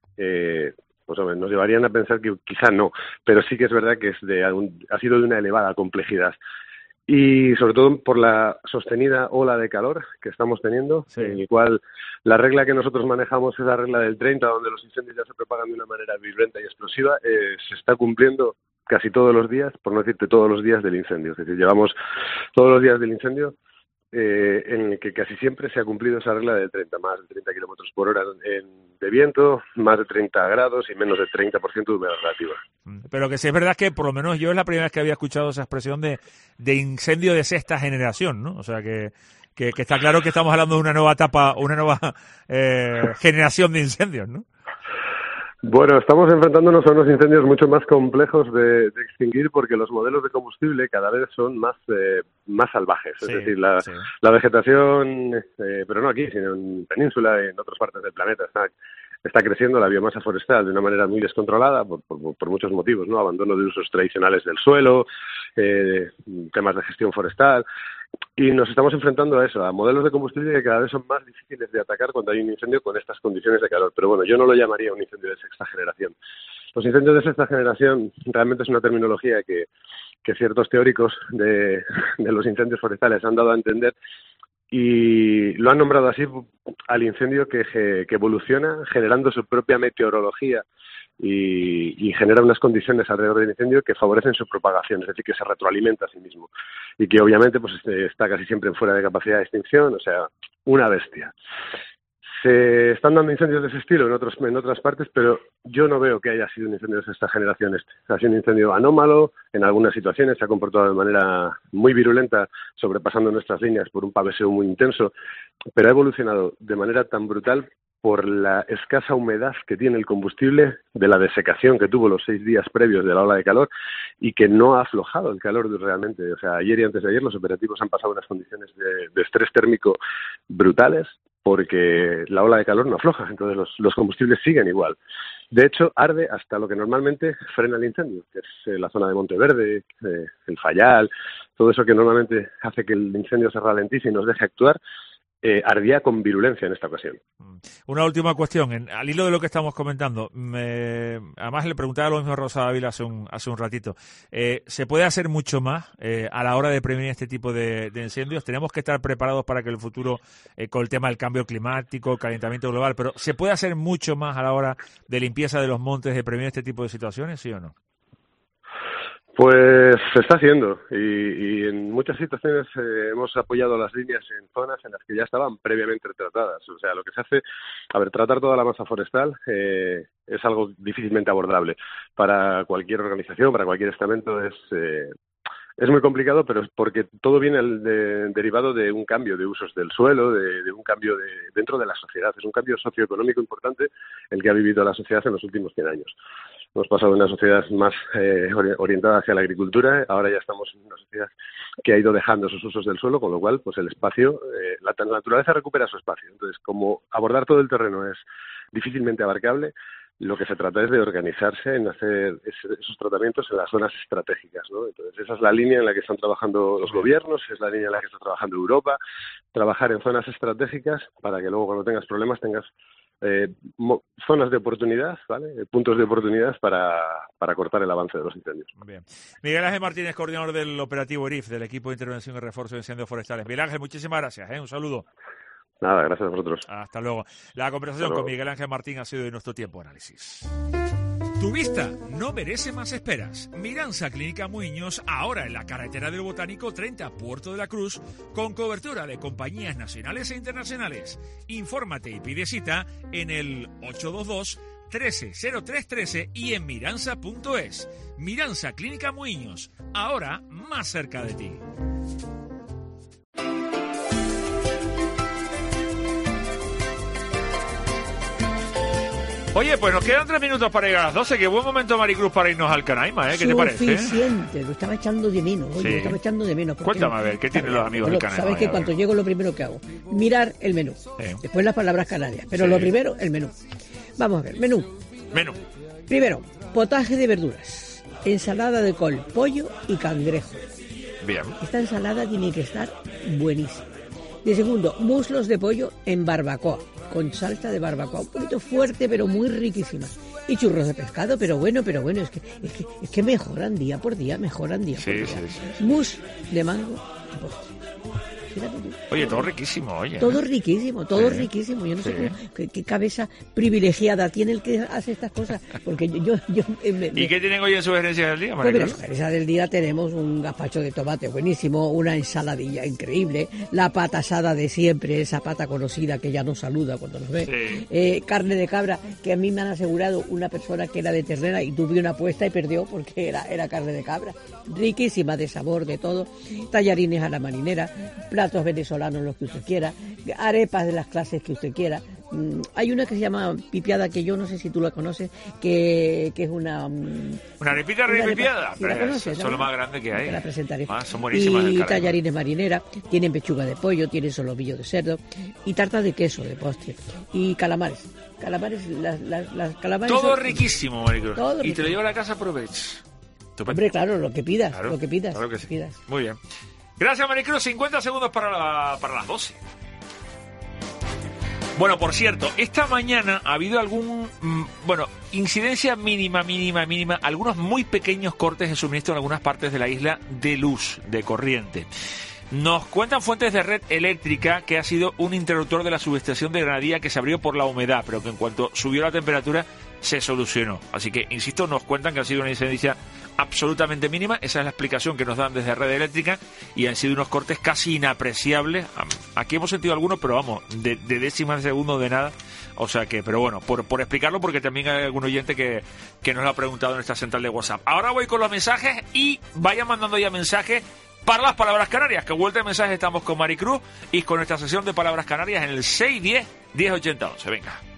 pues hombre, nos llevarían a pensar que quizá no, pero sí que es verdad que ha sido de una elevada complejidad. y sobre todo por la sostenida ola de calor que estamos teniendo, en el cual la regla que nosotros manejamos es la regla del 30, donde los incendios ya se propagan de una manera virulenta y explosiva, se está cumpliendo casi todos los días, por no decirte todos los días del incendio. Es decir, llevamos todos los días del incendio en el que casi siempre se ha cumplido esa regla del 30, más de 30 kilómetros por hora de viento, más de 30 grados y menos de 30% de humedad relativa. Pero que sí es verdad que, por lo menos yo es la primera vez que había escuchado esa expresión de incendio de sexta generación, ¿no? O sea que está claro que estamos hablando de una nueva etapa, una nueva generación de incendios, ¿no? Bueno, estamos enfrentándonos a unos incendios mucho más complejos de extinguir porque los modelos de combustible cada vez son más salvajes. Es decir, la vegetación, pero no aquí, sino en península y en otras partes del planeta, está creciendo la biomasa forestal de una manera muy descontrolada por muchos motivos, ¿no? Abandono de usos tradicionales del suelo, temas de gestión forestal. Y nos estamos enfrentando a eso, a modelos de combustible que cada vez son más difíciles de atacar cuando hay un incendio con estas condiciones de calor. Pero bueno, yo no lo llamaría un incendio de sexta generación. Los incendios de sexta generación realmente es una terminología que ciertos teóricos de los incendios forestales han dado a entender y lo han nombrado así al incendio que evoluciona generando su propia meteorología y genera unas condiciones alrededor del incendio que favorecen su propagación, es decir, que se retroalimenta a sí mismo y que obviamente pues está casi siempre fuera de capacidad de extinción, o sea, una bestia. Se están dando incendios de ese estilo en otras partes, pero yo no veo que haya sido un incendio de esta generación. Ha sido un incendio anómalo, en algunas situaciones se ha comportado de manera muy virulenta, sobrepasando nuestras líneas por un paveseo muy intenso, pero ha evolucionado de manera tan brutal por la escasa humedad que tiene el combustible de la desecación que tuvo los 6 días previos de la ola de calor y que no ha aflojado el calor realmente. O sea, ayer y antes de ayer los operativos han pasado unas condiciones de estrés térmico brutales porque la ola de calor no afloja, entonces los combustibles siguen igual. De hecho, arde hasta lo que normalmente frena el incendio, que es la zona de Monteverde, el Fayal, todo eso que normalmente hace que el incendio se ralentice y nos deje actuar. Ardía con virulencia en esta ocasión. Una última cuestión, al hilo de lo que estamos comentando, además le preguntaba lo mismo a Rosa Ávila hace un ratito, ¿se puede hacer mucho más a la hora de prevenir este tipo de incendios? Tenemos que estar preparados para que en el futuro, con el tema del cambio climático, el calentamiento global, pero ¿se puede hacer mucho más a la hora de limpieza de los montes, de prevenir este tipo de situaciones, sí o no? Pues se está haciendo y en muchas situaciones hemos apoyado las líneas en zonas en las que ya estaban previamente tratadas. O sea, lo que se hace, tratar toda la masa forestal es algo difícilmente abordable. Para cualquier organización, para cualquier estamento es muy complicado, pero es porque todo viene derivado de un cambio de usos del suelo, de un cambio dentro de la sociedad. Es un cambio socioeconómico importante el que ha vivido la sociedad en los últimos 100 años. Hemos pasado de una sociedad más orientada hacia la agricultura, ahora ya estamos en una sociedad que ha ido dejando esos usos del suelo, con lo cual pues el espacio, la naturaleza recupera su espacio. Entonces, como abordar todo el terreno es difícilmente abarcable, lo que se trata es de organizarse en hacer esos tratamientos en las zonas estratégicas, ¿no? Entonces, esa es la línea en la que están trabajando los gobiernos, es la línea en la que está trabajando Europa, trabajar en zonas estratégicas para que luego cuando tengas problemas tengas zonas de oportunidad, ¿vale? Puntos de oportunidad para cortar el avance de los incendios. Bien. Miguel Ángel Martínez, coordinador del operativo ERIF, del equipo de intervención y refuerzo de incendios forestales. Miguel Ángel, muchísimas gracias, un saludo. Nada, gracias a vosotros. Hasta luego. La conversación con Miguel Ángel Martín ha sido de nuestro tiempo de análisis. Tu vista no merece más esperas. Miranza Clínica Muiños, ahora en la carretera del Botánico 30, Puerto de la Cruz, con cobertura de compañías nacionales e internacionales. Infórmate y pide cita en el 822-130313 y en miranza.es. Miranza Clínica Muiños, ahora más cerca de ti. Oye, pues nos quedan 3 minutos para llegar a las 12. Qué buen momento, Maricruz, para irnos al Canaima, ¿eh? ¿Qué te parece? Suficiente, lo estaba echando de menos. Oye, Sí. lo estaba echando de menos. Cuéntame, a ver, ¿qué tienen los amigos del Canaima? Sabes que A ver. cuando llego lo primero que hago, mirar el menú. Después las palabras canarias, pero Sí. lo primero, el menú. Vamos a ver, menú. Primero, potaje de verduras, ensalada de col, pollo y cangrejo. Bien. Esta ensalada tiene que estar buenísima. De segundo, muslos de pollo en barbacoa, con salsa de barbacoa, un poquito fuerte pero muy riquísima. Y churros de pescado, pero bueno, es que mejoran día por día, Sí. Mousse de mango y postre. Oye, todo riquísimo, oye. Todo riquísimo. Yo no sé qué cabeza privilegiada tiene el que hace estas cosas. Porque ¿Y qué tienen hoy en sugerencias del día, Pues en sugerencias del día tenemos un gazpacho de tomate buenísimo, una ensaladilla increíble, la pata asada de siempre, esa pata conocida que ya nos saluda cuando nos ve, carne de cabra, que a mí me han asegurado una persona que era de ternera y tuve una apuesta y perdió porque era carne de cabra. Riquísima de sabor, de todo. Tallarines a la marinera, platos venezolanos los que usted quiera, arepas de las clases que usted quiera. Hay una que se llama pipiada, que yo no sé si tú la conoces, que es una... ¿Una arepita pipiada? ¿Sí la conoces? Son lo más grande que hay. Te la presentaré. Son buenísimas. Y tallarines marinera, tienen pechuga de pollo, tienen solomillo de cerdo y tarta de queso de postre. Y calamares. Las calamares... Todo son... riquísimo, Maricruz. Todo y riquísimo. te lo llevo a la casa, aprovecha. Hombre, claro, lo que pidas. Claro que sí. Pidas. Muy bien. Gracias, Maricruz. 50 segundos para las 12. Bueno, por cierto, esta mañana ha habido incidencia mínima, algunos muy pequeños cortes de suministro en algunas partes de la isla de luz, de corriente. Nos cuentan fuentes de red eléctrica que ha sido un interruptor de la subestación de Granadilla que se abrió por la humedad, pero que en cuanto subió la temperatura se solucionó. Así que, insisto, nos cuentan que ha sido una incidencia absolutamente mínima. Esa es la explicación que nos dan desde red eléctrica y han sido unos cortes casi inapreciables. Aquí hemos sentido algunos, pero vamos, de décimas de segundo, de nada. O sea que, pero bueno, por explicarlo, porque también hay algún oyente que nos lo ha preguntado en esta central de WhatsApp. Ahora voy con los mensajes y vayan mandando ya mensajes para las palabras canarias, que vuelta de mensajes estamos con Maricruz y con nuestra sesión de palabras canarias en el 610-1080-11. Venga.